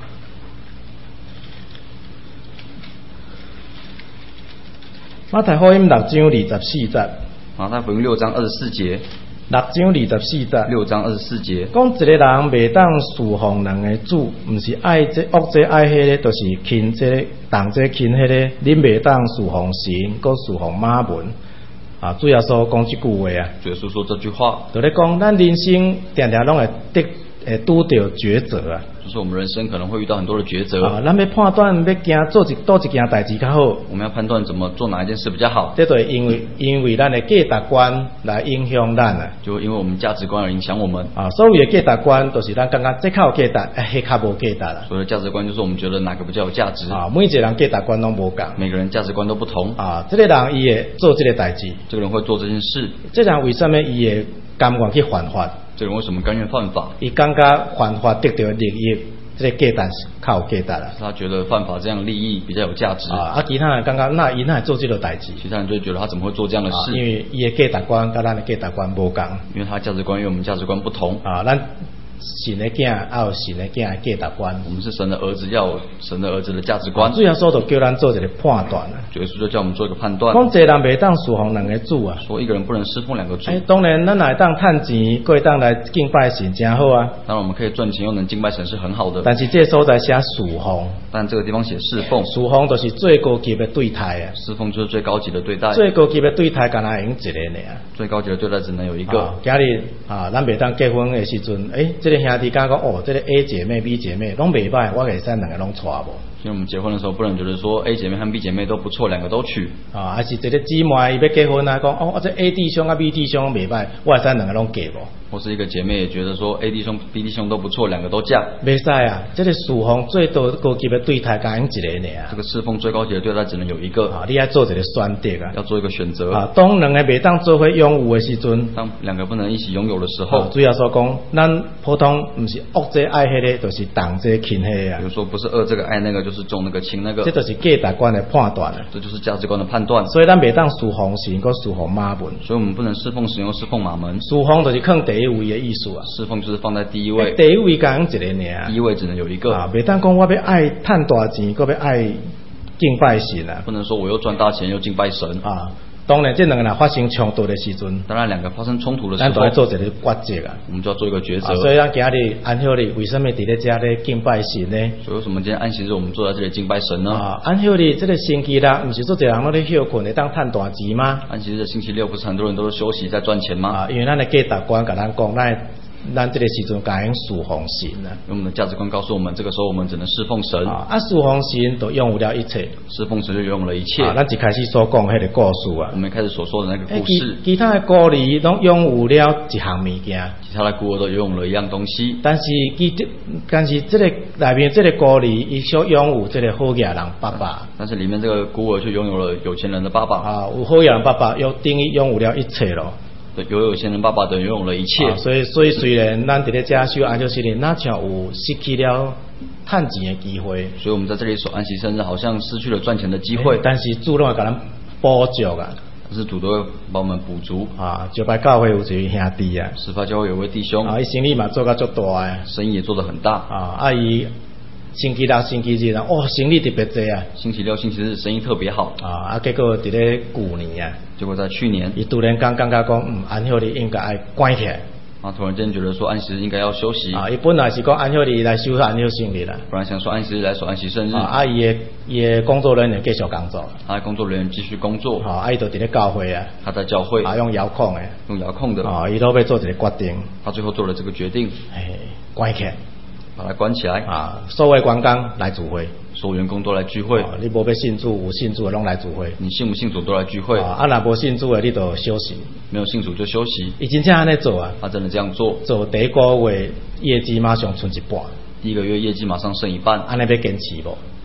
马太福音六章二十四节。 马太福音六章二十四节。 六章二十四节。 六章二十四节。 讲一个人袂当侍奉两个主，毋是爱这恶这爱迄个，就是亲这个，动这亲迄个。恁袂当侍奉神，搁侍奉马门。啊，主耶稣讲即句话啊。 主耶稣说这句话， 就咧讲咱人生定定拢会得会拄到抉择啊。 就是我们人生可能会遇到很多的抉择啊，咱要判断要行做一多一件代志较好。 我们要判断怎么做哪一件事比较好。 这对因为因为咱的价值观来影响咱啊。 就因为我们价值观而影响我们。 啊，所谓的价值观，就是咱感觉这较有价值，哎，迄较无价值啦。 所谓的价值观，就是我们觉得哪个比较有价值。 啊，每一个人价值观拢无共。 每个人价值观都不同。 啊，这个人伊会做这个代志。 这个人会做这件事。 这人为什么伊会甘愿去犯法？ 这个人为什么甘愿犯法？ 伊感觉犯法得到利益。这个价值较有价值啦， 他觉得犯法这样利益比较有价值啊。啊，其他人刚刚那伊那做这个代志， 其他人就会觉得他怎么会做这样的事？ 啊、因为伊的价值观跟咱的价值观无共， 因为他价值观与我们价值观不同啊。咱神的囝要有神的囝的价值观， 我们是神的儿子，要有神的儿子的价值观。 主耶稣就叫咱做一个判断啊。 主耶稣就叫我们做一个判断。 讲一个人袂当侍奉两个主啊。 说一个人不能侍奉两个主。 哎，当然咱来当趁钱，可以当来敬拜神，真好啊。 当然我们可以赚钱又能敬拜神是很好的。 但是这所在写侍奉， 但这个地方写侍奉。 侍奉就是最高级的对待啊。 侍奉就是最高级的对待。 最高级的对待，敢若用一个尔。 最高级的对待只能有一个。 啊、今日啊，咱袂当结婚的时阵，哎，这个兄弟讲讲哦，这个 A 姐妹、B 姐妹拢袂歹，我会使两个拢娶无。 因为我们结婚的时候不能觉得说 A 姐妹和 B 姐妹都不错，两个都娶。 啊，还是这个姊妹伊要结婚啊，讲哦，这 A 弟兄啊 B 弟兄袂歹，我会使两个拢嫁无。 或是一个姐妹也觉得说 A 弟兄 B 弟兄都不错，两个都嫁。 袂使啊，这个侍奉最高高级的对待，敢用一个尔。 这个侍奉最高级的对待只能有一个。 啊，你要做一个选择啊。 要做一个选择。 啊，当两个袂当做伙拥有的时阵， 当两个不能一起拥有的时候， 啊、主要说讲，咱普通毋是恶这爱迄个，就是动这亲迄个啊。 比如说不是恶这个爱那个，就是重那个轻那个。 这就是价值观的判断啊。 这就是价值观的判断。 所以咱袂当侍奉神，搁侍奉马门。 所以我们不能侍奉神又侍奉马门。 侍奉就是放第一位的意思啊。 侍奉就是放在第一位。 第一位敢用一个尔。 第一位只能有一个。 啊，袂当讲我要爱赚大钱，搁要爱敬拜神啊。 不能说我又赚大钱又敬拜神啊。当然，这两个人发生冲突的时阵， 当然两个发生冲突的时候， 咱都要做一个抉择啊。 我们就要做一个抉择。 啊、所以咱今日安息日为什么伫咧遮咧敬拜神呢？ 所以为什么今天安息日我们坐在这里敬拜神呢？ 啊，安息日这个星期六，不是做一人拢咧休困，会当赚大钱吗？ 安息日的星期六不是很多人都是休息在赚钱吗？ 啊，因为咱的价值观甲咱讲，咱咱这个时阵该用侍奉神啊。 因为我们的价值观告诉我们，这个时候我们只能侍奉神。 啊，侍奉神都拥有了一切。 侍奉神就拥有了一切。 啊，咱一开始所讲迄个故事啊。 我们一开始所说的那个故事。 其, 其他的孤儿拢拥有了一项物件。 其他的孤儿都拥有了一样东西。 但是其但是这个内面这个孤儿，伊所拥有这个好野人爸爸。 但是里面这个孤儿却拥有了有钱人的爸爸。 啊，有好野人爸爸，又等于拥有了一切咯。 有有钱人爸爸的拥有了一切。 啊、所以所以虽然咱伫咧遮守安息日，哪像有失去了赚钱的机会。 所以我们在这里守安息生日，好像失去了赚钱的机会。 但是主拢会甲咱补足啊。 但是主都会帮我们补足。 啊，就拜教会有一位兄弟啊。 石发教会有位弟兄。 啊，伊生意嘛做甲足大诶。 生意也做得很大。 啊，啊伊星期六、星期日啊，哦，生意特别多啊。 星期六、星期日生意特别好。 啊，啊，结果伫咧旧年啊。 结果在去年， 伊突然间感觉讲，嗯，安息日应该爱关起来。 啊，突然间觉得说安息日应该要休息。 啊，伊本来是讲安息日来守安息圣日啦。 本来想说安息日来守安息圣日。 啊，啊伊的伊的工作人员继续工作。 他工作人员继续工作。 啊，啊伊就伫咧教会啊。 他在教会。 啊，用遥控的。 用遥控的。 啊，伊都要做一个决定。 他最后做了这个决定。 哎，关起来。 把它关起来。 啊，所有员工来聚会。 所有员工都来聚会。 啊、你无要信主，有信主的拢来聚会。 你信不信主都来聚会。 啊，啊若无信主的，你就休息。 没有信主就休息。 伊真正安尼做啊。 他真的这样做。 做第一个月业绩马上剩一半。 第一个月业绩马上剩一半。 安尼要坚持无？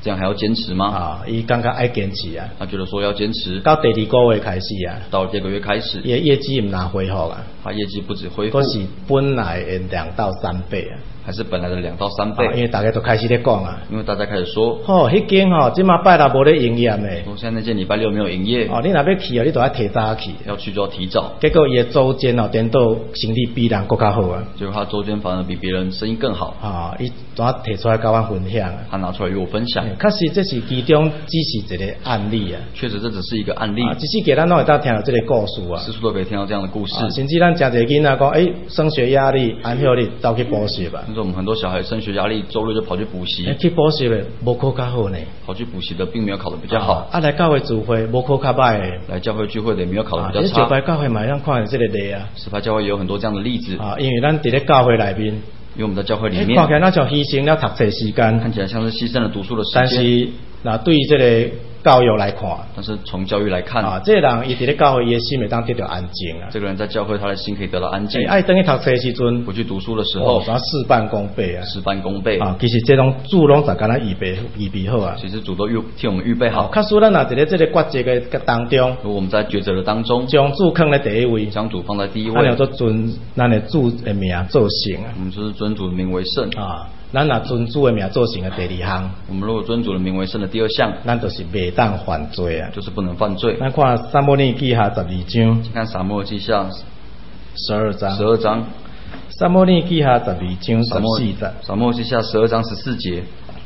这样还要坚持吗？ 啊，伊感觉爱坚持啊。 他觉得说要坚持， 到第二个月开始啊， 到了第二个月开始， 伊的业绩唔拿恢复啊， 他业绩不止恢复， 嗰是本来的两到三倍啊。 还是本来的两到三倍， 啊、因为大家都开始在讲啊， 因为大家开始说， 哦，迄间吼，即马拜六无咧营业咧， 说现在那间礼拜六没有营业， 哦，你若要去啊，你都要提早去， 要去就要提早， 结果伊的周间哦，颠倒生意比人更较好啊， 结果他周间反而比别人生意更好， 啊，伊都要提出来跟我分享啊， 他拿出来与我分享， 确实这是其中只是一个案例啊， 确实这只是一个案例， 啊，只是给咱拢会当听到这个故事啊， 四处都可以听到这样的故事， 啊、甚至咱真侪囡仔讲，诶、欸，升学压力，安休日走去补习吧， 但是我们很多小孩升学压力，周日就跑去补习， 欸、去补习的无考较好呢， 跑去补习的并没有考得比较好， 啊，啊来教会聚会无考较歹的， 来教会聚会的也没有考得比较差， 石牌教会嘛，咱看到这个例啊， 石牌教会也有很多这样的例子， 啊，因为咱伫咧教会内面， 因为我们在教会里面， 看起来那像牺牲了读册时间， 看起来像是牺牲了读书的时间， 但是那对于这个教育来看， 但是从教育来看， 啊，这个人伊伫咧教会，伊的心会当得到安静啊。 这个人在教会，他的心可以得到安静。 爱等去读册时阵， 不去读书的时候， 哦，事半功倍啊， 事半功倍啊。其实这种主拢在跟咱预备预备好啊。 其实主都预替我们预备好。 假使咱若伫咧这个抉择的当中， 如果我们在抉择的当中， 将主放在第一位， 将主放在第一位， 咱要做尊咱的主的名做圣啊。 我们就是尊主的名为圣啊。咱若尊主的名做成的第二项， 我们如果尊主的名为圣的第二项， 咱就是袂当犯罪啊， 就是不能犯罪。 咱看撒母耳记下十二章， 看撒母耳记下十二章， 十二章， 撒母耳记下十二章十四节， 撒母耳记下十二章十四节。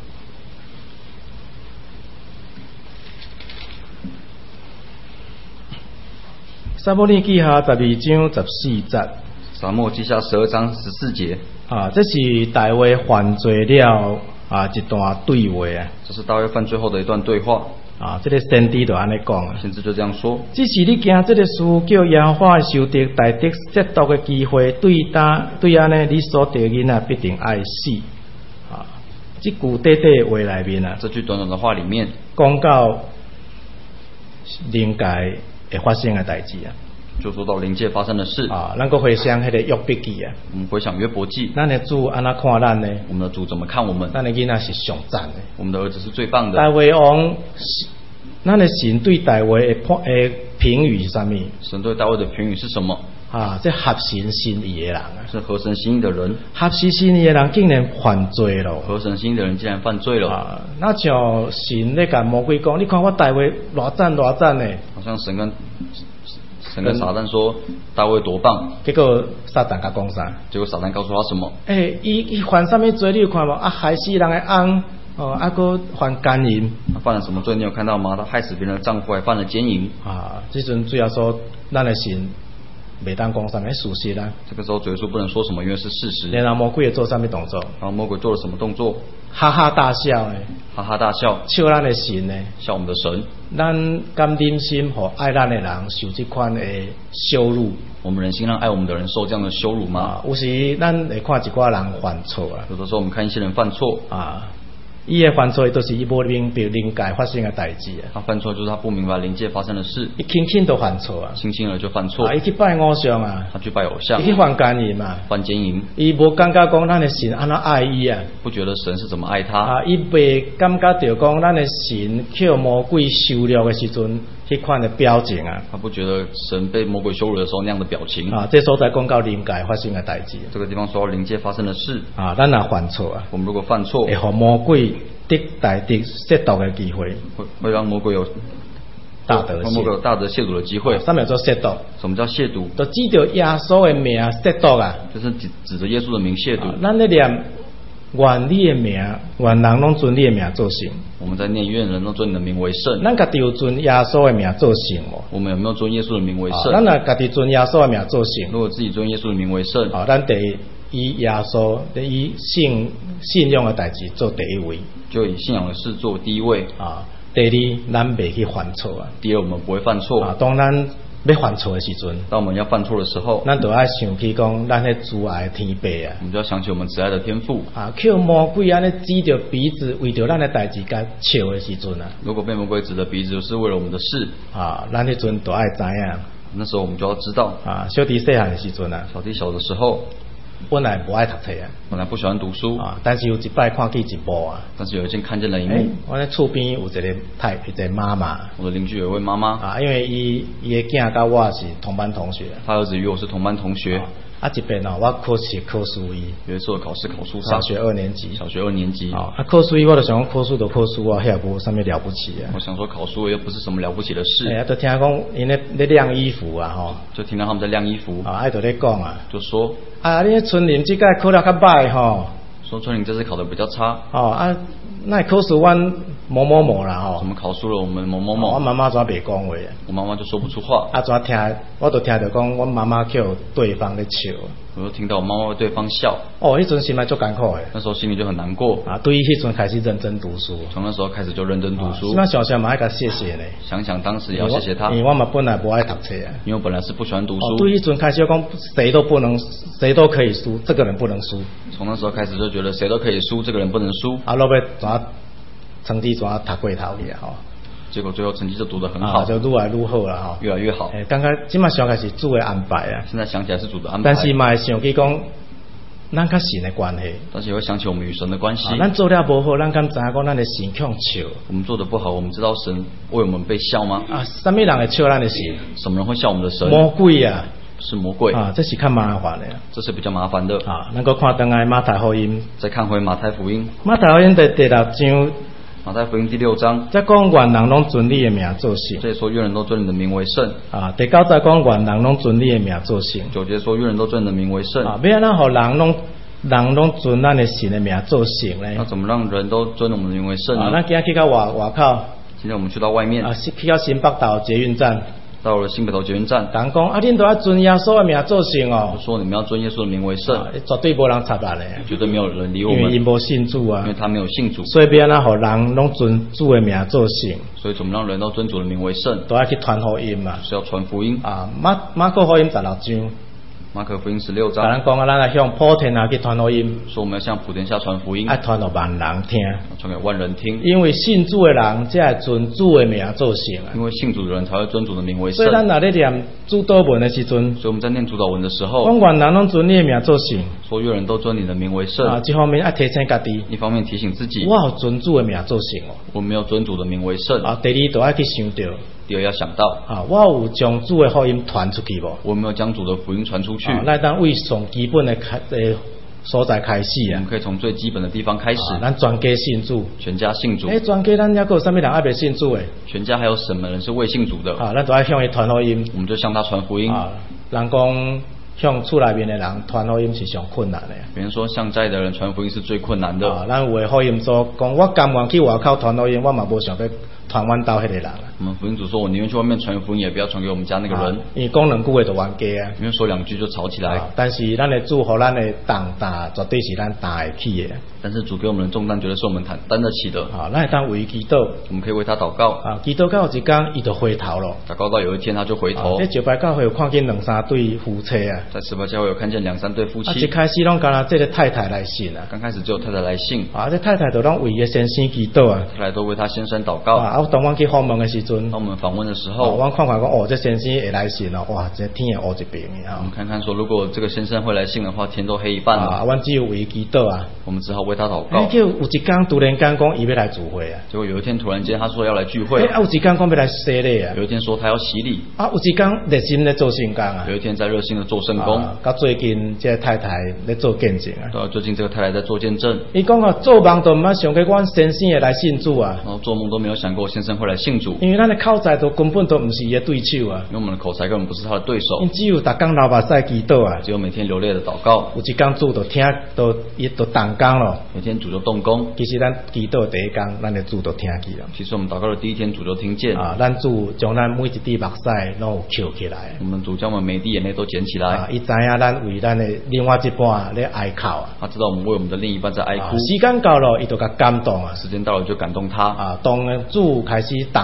撒母耳记下十二章十四节， 撒母耳记下十二章十四节。 啊，这是大卫犯罪了啊一段对话啊。 这是大卫犯罪后的一段对话。 啊，这个先知就安尼讲啊。 先知就这样说。 只是你惊这个事，叫耶和华受得大得亵渎的机会，对他对安尼，你所得囡仔必定爱死。啊，这句短短的话里面啊， 这句短短的话里面， 讲到灵界会发生的代志啊。 就说到灵界发生的事啊，咱个回想迄个约伯记啊， 我们回想约伯记， 咱的主安怎看咱呢？ 我们的主怎么看我们？ 咱的囡仔是上赞的， 我们的儿子是最棒的。 大卫王，咱的神对大卫的判的评语是啥物？ 神对大卫的评语是什么？ 啊，这合神心意的人啊， 是合神心意的人。 合神心意的人竟然犯罪了。 合神心意的人竟然犯罪了。 啊，那像神咧甲魔鬼讲，你看我大卫偌赞偌赞呢？ 好像神跟神跟撒旦说大卫多棒， 结果撒旦甲讲啥？ 结果撒旦告诉他什么？ 诶、欸，伊伊犯啥物罪？你有看无？啊，害死人的翁，哦，啊，搁犯奸淫。 他犯了什么罪？你有看到吗？他害死别人的丈夫，还犯了奸淫。 啊，这阵主要说，咱的神袂当讲啥物事实啦。 这个时候嘴述不能说什么，因为是事实。 然后魔鬼会做啥物动作？ 然后魔鬼做了什么动作？ 哈哈大笑诶， 哈哈大笑， 笑咱的神呢， 笑我们的神。 咱甘忍心和爱咱的人受这款的羞辱？ 我们忍心让爱我们的人受这样的羞辱吗？ 啊，有时咱会看一寡人犯错啊。 有的时候我们看一些人犯错啊。伊的犯错都是伊无明白灵界发生的代志啊。 他犯错就是他不明白灵界发生的事。 伊轻轻都犯错啊。 轻轻的就犯错。 啊，伊去拜偶像啊。 他去拜偶像。 伊去犯奸淫嘛。 犯奸淫。 伊无感觉讲咱的神安怎爱伊啊。 不觉得神是怎么爱他。 啊，伊袂感觉到讲咱的神叫魔鬼羞辱的时阵，迄款的表情啊。 他不觉得神被魔鬼羞辱的时候那样的表情。 啊，这所在讲到灵界发生的代志。 这个地方说到灵界发生的事。 啊，咱若犯错啊。 我们如果犯错， 会互魔鬼得大得亵渎的机会， 会会让魔鬼有大得魔鬼有大得亵渎的机会。 什么叫做亵渎？ 什么叫亵渎？ 就指着耶稣的名亵渎啊！ 就是指指着耶稣的名亵渎。 咱咧念愿你的名，愿人拢尊你的名做神。 我们在念愿人都尊你的名为圣。 咱家己有尊耶稣的名做神无？ 我们有没有尊耶稣的名为圣？ 咱若家己尊耶稣的名做神， 如果自己尊耶稣的名为圣， 啊，咱得以耶稣的以信信仰的代志做第一位。 就以信仰的事做第一位啊。第二，咱袂去犯错啊。 第二，我们不会犯错啊。当咱要犯错的时阵， 当我们要犯错的时候， 咱就要想起讲，咱迄慈爱的天父啊。 我们就要想起我们慈爱的天父啊。叫魔鬼安尼指着鼻子，为着咱的代志甲笑的时阵啊。 如果被魔鬼指着鼻子是为了我们的事啊，咱迄阵就爱知影。 那时候我们就要知道啊，小弟细汉的时阵啊， 小弟小的时候。 本来不爱读册啊， 本来不喜欢读书啊，但是有一摆看见一幕啊， 但是有一天看见了一幕， 欸、我咧厝边有一个太一个妈妈， 我的邻居有一位妈妈啊，因为伊伊的囝甲我是同班同学， 他儿子与我是同班同学。 啊啊，一边哦，我考试考输伊， 有一次我考试考输小学二年级， 小学二年级， 啊，啊考输伊，我就想讲考输就考输啊，遐无啥物了不起啊。 我想说考输又不是什么了不起的事。 哎呀，就听讲因咧咧晾衣服啊，吼， 就听到他们在晾衣服， 啊，爱就咧讲啊， 就说啊，你春林即届考了较歹吼， 说春林这次考得比较差， 哦啊，那考输阮某某某啦吼， 我们考输了我们某某某， 我妈妈怎袂讲话啊？ 我妈妈就说不出话， 啊，怎听，我就听到讲，我妈妈叫对方咧笑。 我就听到我妈妈为对方笑， 哦，迄阵心内足艰苦诶。 那时候心里就很难过啊，对于迄阵开始认真读书， 从那时候开始就认真读书。 那想想嘛，爱甲谢谢呢。 想想当时也要谢谢他， 因为我嘛本来不爱读册啊， 因为我本来是不喜欢读书。 哦、对迄阵开始讲，谁都不能，谁都可以输，这个人不能输。 从那时候开始就觉得谁都可以输，这个人不能输。 啊，落尾怎成绩怎读过头去啊？吼。 结果最后成绩就读得很好， 啊、就愈来愈好啦，吼， 越来越好。 诶、欸，刚刚即马想起是主的安排啊， 现在想起来是主的安排， 但是嘛会想起讲，咱甲神的关系， 但是也会想起我们与神的关系。 啊、咱做了不好，咱敢知影讲咱的神向笑？ 我们做的不好，我们知道神为我们被笑吗？ 啊，什么人会笑咱的神？ 什么人会笑我们的神？ 魔鬼啊！ 是魔鬼啊，这是较麻烦的， 这是比较麻烦的啊。咱个看登来马太福音， 再看回马太福音， 马太福音的第六章。 马太福音第六章， 在讲愿人拢尊你的名做圣。 这里说愿人都尊你的名为圣。 啊，第九节讲愿人拢尊你的名做圣。 九节说愿人都尊你的名为圣。 啊，要安怎互人拢人拢尊咱的神的名做圣呢？ 那怎么让人都尊我们的名为圣呢？ 啊，咱今日去到外外口。 今天我们去到外面。 啊，去到新北投捷运站。 到了新北投捷运站， 人讲啊，恁都要尊耶稣的名做圣哦。 就说你们要尊耶稣的名为圣， 啊、绝对无人插咱的， 绝对没有人理我们， 因为因无信主啊， 因为他没有信主， 所以要安怎互人拢尊主的名做圣。 所以怎么让人都尊主的名为圣？ 都要去传福音嘛， 是要传福音啊。马马可福音十六章。 马可福音十六章， 咱讲啊，咱来向普天下去传福音， 说我们要向普天下传福音， 爱传到万人听， 传给万人听。 因为信主的人才会尊主的名做圣啊。 因为信主的人才会尊主的名为圣。 所以咱若咧念主祷文的时阵， 所以我们在念主祷文的时候， 讲愿人拢尊你的名做圣， 说愿人都尊你的名为圣。 啊，这方面爱提醒家己， 一方面提醒自己， 我有尊主的名做圣哦， 我没有尊主的名为圣。 啊，第二都爱去想到。 第二要想到啊，我有将主的福音传出去无？ 我没有将主的福音传出去。 啊，咱当为上基本的开诶所在开始啊。 我们可以从最基本的地方开始。 啊，咱全家信主， 全家信主。 诶，全家咱还有啥物人爱未信主诶？ 全家还有什么人是未信主的？ 啊，咱都爱向伊传福音。 我们就向他传福音。 啊，人讲向厝内面的人传福音是上困难的。 别人说向在的人传福音是最困难的。 啊，咱有的福音组讲，我甘愿去外口传福音，我嘛无想要传阮兜迄个人啊。 我们福音主说，我宁愿去外面传福音，也不要传给我们家那个人。 啊、因为讲两句话就冤家啊。 因为说两句就吵起来。 啊、但是咱的主和咱的重担，绝对是咱担得起的。 但是主给我们的重担，绝对是我们担担得起的。 啊，咱会当为祈祷， 我们可以为他祷告。 啊，祈祷到有一天，伊就回头了。 祷告到有一天，他就回头。 在石牌教会有看见两三对夫妻啊。 在石牌教会有看见两三对夫妻。 啊，一开始拢干啦，这个太太来信啊。 刚开始只有太太来信。 啊，这太太都拢为伊先生祈祷啊。 太太都为他先生祷告。 啊，当我去访问的时阵， 当我们访问的时候， 我看看讲，哦，这先生会来信哦，哇，这天也黑一片啊。 我们看看说，如果这个先生会来信的话，天都黑一半了。 啊，我只有为祈祷啊。我们只好为他祷告。 哎，就有一天突然间讲伊要来聚会啊。 结果有一天突然间他说要来聚会。 哎，啊，有一天讲要来洗礼啊。 有一天说他要洗礼。 啊，有一天热心咧做圣工啊。 有一天在热心的做圣工。 啊，到最近这太太咧做见证啊。 到最近这个太太在做见证。 伊讲啊，做梦都毋捌想过阮先生会来信主啊。 然后做梦都没有想过先生会来信主。 因为咱的口才都根本都毋是伊的对手啊。 因为我们的口才根本不是他的对手。 因只有逐工流目屎祈祷啊。 只有每天流泪的祷告。 有一天主就听，都伊都动工咯。 每天主就动工。 其实咱祈祷第一天，咱的主都听见了。 其实我们祷告的第一天，主就听见。 啊，咱主将咱每一滴目屎拢有捡起来。 我们主将我们每一滴眼泪都捡起来。 啊，伊知影咱为咱的另外一半咧哀哭啊。 他知道我们为我们的另一半在哀哭。 时间到了，伊就甲感动啊。 时间到了就感动他。 啊，当主开始动工的时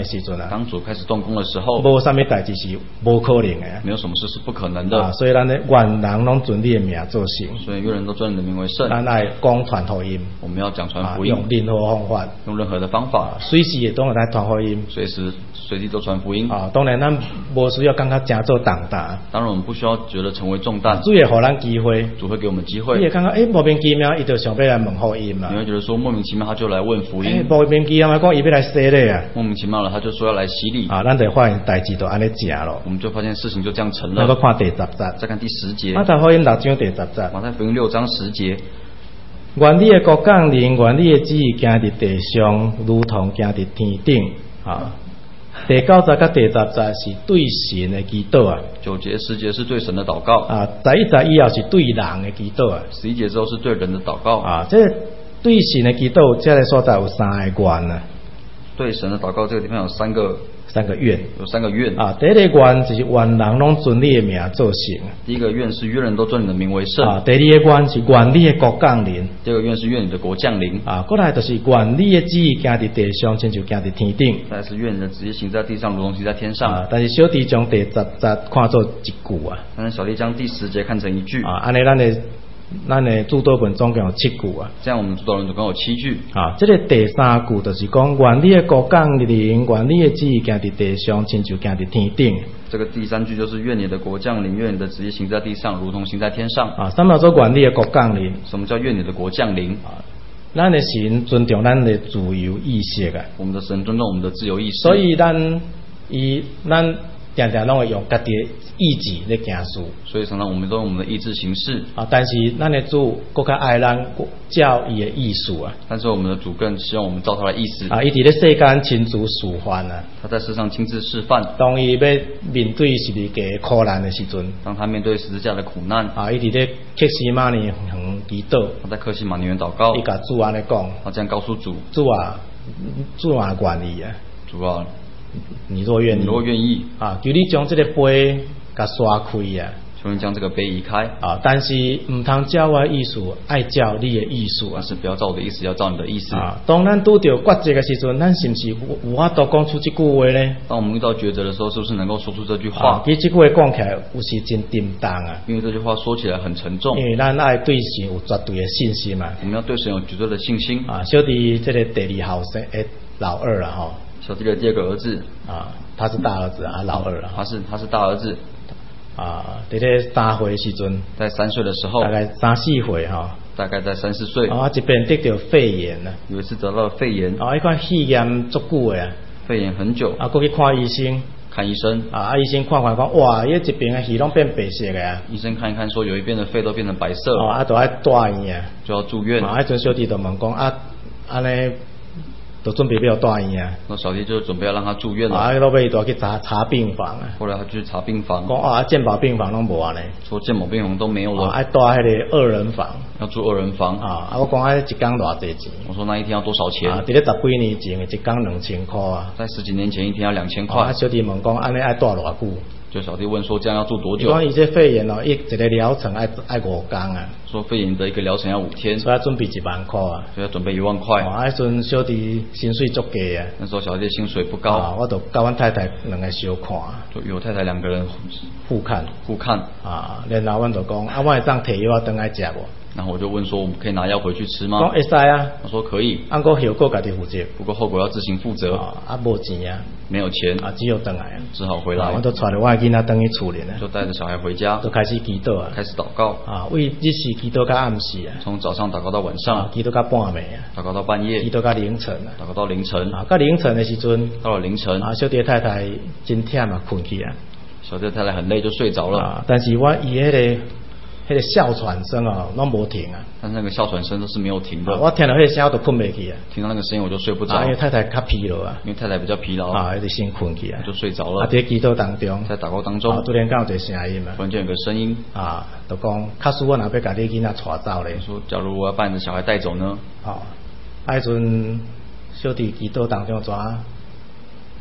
时阵啊， 当主开始动工的时候， 无啥物代志是无可能的啊。 没有什么事是不可能的。 啊，所以咱咧愿人拢尊你的名做神。 所以愿人都尊你的名为圣。 咱爱讲传福音， 我们要讲传福音， 用任何方法， 用任何的方法， 随时也都来传福音， 随时随地都传福音。 啊，当然咱无需要感觉真做重担。 当然我们不需要觉得成为重担。 主会互咱机会， 主会给我们机会。 你会感觉诶莫名其妙，伊就想要来问福音嘛。 你会觉得说莫名其妙他就来问福音。 诶莫名其妙讲伊要来洗礼啊。 莫名其妙了他就说要来洗礼。 啊，咱就发现代志就安尼成咯。 我们就发现事情就这样成了。 那个看第十节， 再看第十节。 马太福音六章第十节。 马太福音六章十节。 愿你的国降临，愿你的旨意行伫地上，如同行伫天顶。啊，第九节甲第十节是对神的祈祷啊。 九节、十节是对神的祷告。 啊，十一节以后是对人的祈祷啊。 十一节之后是对人的祷告。 啊，这对神的祈祷，这个所在有三个愿啊。 对神的祷告，这个地方有三个。 三个愿， 有三个愿啊。第一个愿就是愿人拢尊你的名做神。 第一个愿是愿人都尊你的名为圣。 啊，第二个愿是愿你的国降临。 第二个愿是愿你的国降临。 啊，过来就是愿你的旨意行伫地上，亲像行伫天顶。 再来是愿你的旨意行在地上，如同行在天上。 啊，但是小弟将第十节看作一句啊。 但是小弟将第十节看成一句。 啊，安尼咱的。咱的主祷文总共有七句啊， 这样我们主祷文总共有七句啊。这个第三句就是讲，愿你的国降临，愿你的旨意行伫地上，亲像行伫天顶。 这个第三句就是愿你的国降临，愿你的旨意行在地上，如同行在天上。 啊，什么叫做愿你的国降临？ 什么叫愿你的国降临？ 啊，咱的神尊重咱的自由意识啊。 我们的神尊重我们的自由意识。 所以咱以咱常常拢会用家己的意志来行事， 所以常常我们都用我们的意志行事啊。但是咱的主更较爱咱照伊的意思啊。 但是我们的主更希望我们照他的意思啊。伊伫咧世间亲自示范啊。 他在世上亲自示范。 当伊要面对十字架苦难的时阵， 当他面对十字架的苦难， 啊，伊伫咧克西马尼园祈祷。 他在克西马尼园祷告。 伊甲主安尼讲， 他这样告诉主： 主啊，主啊愿意啊。 主啊。 你若愿意， 你若愿意啊，求你将这个杯甲刷开啊， 求你将这个杯移开啊，但是唔通照我的意思，爱照你的意思啊， 但是不要照我的意思，要照你的意思啊。当咱拄到抉择的时阵，咱是不是有法度讲出这句话呢？ 当我们遇到抉择的时候，是不是能够说出这句话？ 啊，其实这句话讲起来有时真沉重啊， 因为这句话说起来很沉重， 因为咱爱对神有绝对的信心嘛。 我们要对神有绝对的信心啊。小弟这个第二后生诶，老二了哈。 小弟的第二个儿子啊，他是大儿子啊，老二了。 他是他是大儿子啊，在咧三岁时阵， 在三岁的时候， 大概三四岁哈， 大概在三四岁啊，这边得到肺炎了。 有一次得到了肺炎， 啊，一款肺炎足久的啊， 肺炎很久啊，过去看医生， 看医生啊，啊医生看看讲，哇，伊这边的肺拢变白色的啊。 医生看一看说，有一边的肺都变成白色， 啊，啊，都要住院啊， 就要住院。 啊，迄阵小弟就问讲，啊，安尼。就准备要住院啊， 那小弟就准备要让他住院了。 啊，老尾都要去查查病房啊。 后来他去查病房， 讲啊，健保病房拢无啊呢。 说健保病房都没有了， 啊，住迄个二人房。 要住二人房啊，啊，我讲啊，一工偌济钱？ 我说那一天要多少钱？ 啊，伫咧十几年前，一工两千块啊。 在十几年前，一天要两千块。 啊，小弟问讲，安尼爱住偌久？ 就小弟问说，这样要住多久？ 讲伊这肺炎哦，一一个疗程爱爱五工啊。 说肺炎的一个疗程要五天， 所以要准备一万块啊。 所以要准备一万块。 啊，迄阵小弟薪水足低啊。 那时候小弟薪水不高， 啊，我就甲阮太太两个相看， 就与我太太两个人互看互看。 啊，然后阮就讲，啊，我会当摕药倒来食无？ 然后我就问说，我们可以拿药回去吃吗？ 讲会使啊。 他说可以， 按个后果家己负责。 不过后果要自行负责。 啊，啊无钱啊， 没有钱啊，只有倒来啊， 只好回来。 啊、我都带着我的囡仔倒去厝里呢， 就带着小孩回家， 就开始祈祷啊， 开始祷告啊，为日时祈祷到暗时啊， 从早上祷告到晚上， 啊、祈祷到半暝啊， 祷告到半夜， 祈祷到凌晨啊， 祷告到凌晨啊，到凌晨的时阵， 到了凌晨啊，小弟太太真忝啊，困去啊， 小弟太太很累就睡着了， 啊，但是我伊迄、那个。迄个哮喘声哦，拢无停啊！ 但是那个哮喘声都是没有停的。 啊、我听到迄个声我都困袂去啊！ 听到那个声音我就睡不着。 啊，因为太太较疲劳啊。 因为太太比较疲劳。 啊，就先困去啊。 就睡着了。 啊，伫祈祷当中。 在祷告当中。 啊，突然间有一个声音啊。 突然间有个声音。 啊，就讲，假使我若要甲你囡仔带走咧。 说，假如我要把你的小孩带走呢？ 啊，迄阵小弟祈祷当中怎？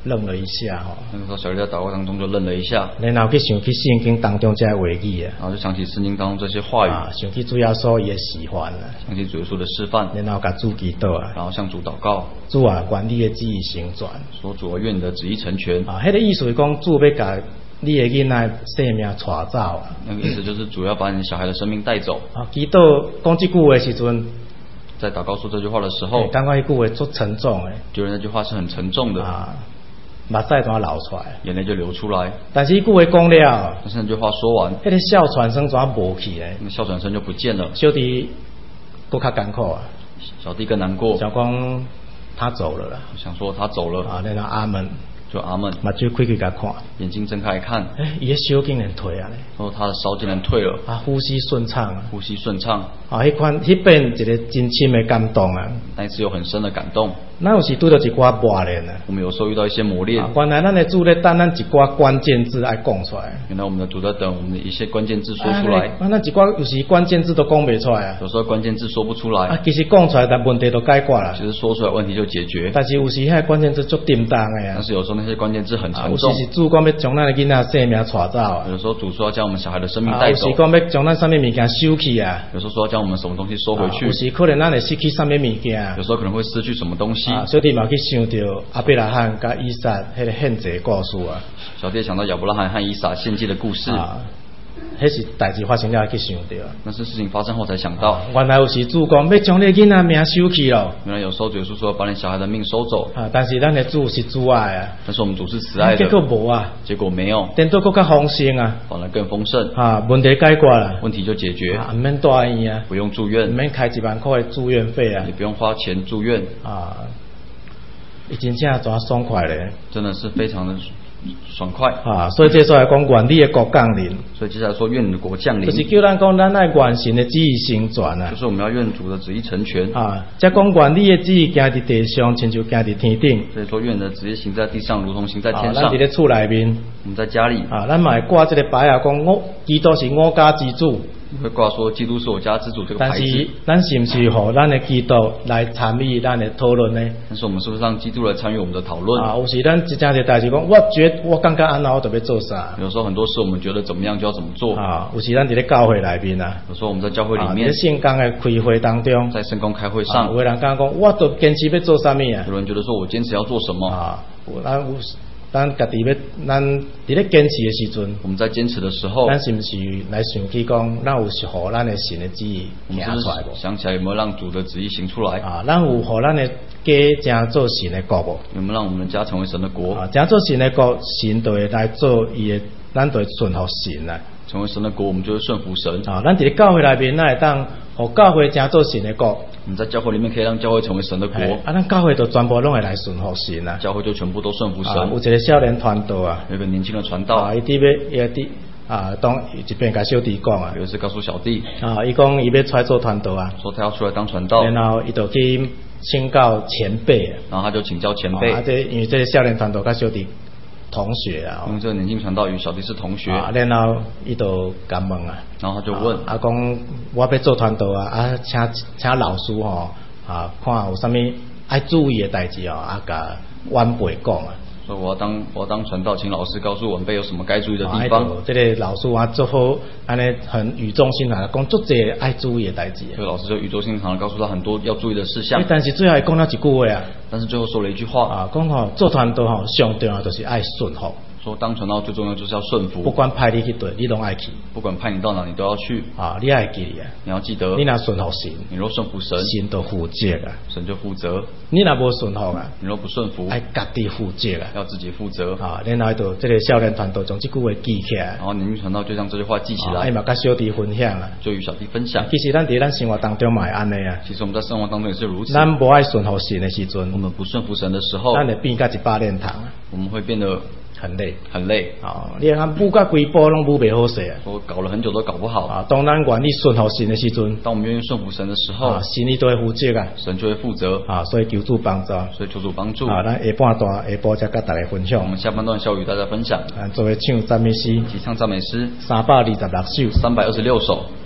愣了一下吼。 那个时候小弟在祷告当中就愣了一下， 然后去想起圣经当中这些话语啊， 然后就想起圣经当中这些话语， 啊，想起主耶稣伊的示范啊， 想起主耶稣的示范， 然后甲主祈祷啊， 然后向主祷告， 主啊，愿你的旨意成全。 说主啊，愿你的旨意成全。 啊，迄、那个意思是讲主要甲你的囡仔生命带走啊。 那个意思就是主要把你小孩的生命带走。 啊，祈祷讲这句话的时阵， 在祷告说这句话的时候， 感觉迄句话足沉重的， 觉得那句话是很沉重的啊，目屎都要流出来， 眼泪就流出来。 但是迄句话讲了， 但是那句话说完， 迄、那个哮喘声怎无去咧？ 那个哮喘声就不见了。 小弟更较艰苦啊， 小弟更难过， 想讲他走了啦， 想说他走了啊，然后阿门。 就阿门， 目睭开开甲看， 眼睛睁开看， 哎，伊的烧竟然退啊咧， 然后他的烧竟然退了， 啊，呼吸顺畅啊， 呼吸顺畅， 啊，迄款迄边一个真深的感动啊， 那一次有很深的感动。 咱有时拄到一寡磨练啊， 我们有时候遇到一些磨练， 啊、原来咱的主咧等咱一寡关键字爱讲出来， 原来我们的主在等我们的一些关键字说出来， 啊，咱一寡有时关键字都讲袂出来啊， 有时候关键字说不出来， 啊，其实讲出来，但问题都解决了， 其实说出来问题就解决， 但是有时迄关键字足沉重的啊， 但是有时候那些关键字很沉重，啊、 有时是主讲要将咱的囡仔生命带走啊， 有时候主说要将我们小孩的生命带走， 啊、有时讲要将咱什么物件收起啊， 有时候说要将我们什么东西收回去， 啊、有时可能咱会失去什么物件， 有时候可能会失去什么东西， 啊、所以嘛去想到亚伯拉罕甲以撒迄个献祭故事啊， 小弟想到亚伯拉罕和以撒献祭的故事， 啊，迄是代志发生了去想到， 那是事情发生后才想到， 啊、原来有时主讲要将你囡仔命收起咯， 原来有时候主耶稣说把你小孩的命收走， 啊，但是咱的主是主爱啊， 但是我们主是慈爱的， 结果无啊， 结果没有， 颠倒更加丰盛啊， 反而更丰盛， 啊，问题解决了， 问题就解决， 啊，唔免住院啊， 不用住院， 唔免开一万块的住院费啊， 也不用花钱住院， 啊。伊真正怎爽快咧？ 真的是非常的爽快啊！所以接下来讲愿你的国降临， 所以接下来说愿你的国降临， 就是叫咱讲咱爱愿神的旨意成全啊！ 就是我们要愿主的旨意成全啊！再讲愿你的旨意行伫地上，亲像行伫天顶。 所以说愿你的旨意行在地上，如同行在天上。 咱伫咧厝内面， 我们在家里啊，咱嘛会挂这个牌啊，讲我基督是我家之主。 会挂说基督是我家之主这个牌子， 但是咱是不是和咱的基督来参与咱的讨论呢？ 但是我们是不是让基督来参与我们的讨论？ 啊，有时咱一件一代志讲，我觉我感觉安怎我就要做啥。 有时候很多事我们觉得怎么样就要怎么做。 啊，有时咱伫咧教会内面啊， 有时候我们在教会里面， 在圣工的开会当中， 在圣工开会上， 有个人讲讲，我都坚持要做啥物啊？ 有人觉得说我坚持要做什么啊？有咱有。咱家己要，咱伫咧坚持的时阵， 我们在坚持的时候， 咱是不是来想起讲，咱有是互咱的神的旨意行出来无？ 想起来有没有让主的旨意行出来？ 啊，咱有互咱的家成做神的国无？ 有没有让我们的家成为神的国？ 啊，成做神的国，神就会来做伊的，咱就会顺服神啊。 成为神的国，我们就会顺服神。 啊，咱伫咧教会内面，咱会当互教会成做神的国。 我们在教会里面可以让教会成为神的国。 啊，咱教会就全部拢会来顺服神啊。 教会就全部都顺服神。 啊，有一个少年传道啊， 有一个年轻的传道， 啊，伊伫要伊伫啊，当一边甲小弟讲啊， 有一次告诉小弟， 啊，伊讲伊要出来做传道啊， 说他要出来当传道， 然后伊就去请教前辈， 然后他就请教前辈， 啊，这因为这个少年传道甲小弟同学啊， 因为这个年轻传道与小弟是同学， 啊，然后伊就甲问啊， 然后他就问， 啊，讲我要做传道啊，啊，请请老师吼，啊，看有啥物爱注意的代志哦，啊，甲晚辈讲啊。 所以我要当我要当传道，请老师告诉晚辈有什么该注意的地方。 这个老师啊，最后安尼很语重心长的讲，足侪爱注意的代志。 这个老师就语重心长的告诉他很多要注意的事项。 但是最后讲了一句话啊， 但是最后说了一句话啊，讲吼做传道吼，上重要就是爱顺服。 说当传道最重要就是要顺服， 不管派你去对，你都爱去。 不管派你到哪，你都要去。 啊，你爱记啊， 你要记得。 你若顺服神， 你若顺服神， 神就负责啊， 神就负责。 你若无顺服啊， 你若不顺服， 爱家己负责啊， 要自己负责。 啊，然后就这个少年传道将这句话记起来， 然后年轻传道就将这句话记起来， 哎嘛甲小弟分享啊， 就与小弟分享。 其实咱伫咱生活当中嘛会安尼啊， 其实我们在生活当中也是如此。 咱无爱顺服神的时阵， 我们不顺服神的时候， 咱会变甲一百炼糖啊， 我们会变得很累， 很累啊！你看补甲规波拢补袂好势啊！ 我搞了很久都搞不好啊！当咱愿意顺服神的时阵， 当我们愿意顺服神的时候， 啊，神你都会负责啊！ 神就会负责啊！所以求主帮助， 所以求主帮助啊！咱下半段下晡再甲大家分享。 我们下半段小与大家分享。 啊，作为唱赞美诗， 提倡赞美诗三百二十六首， 三百二十六首。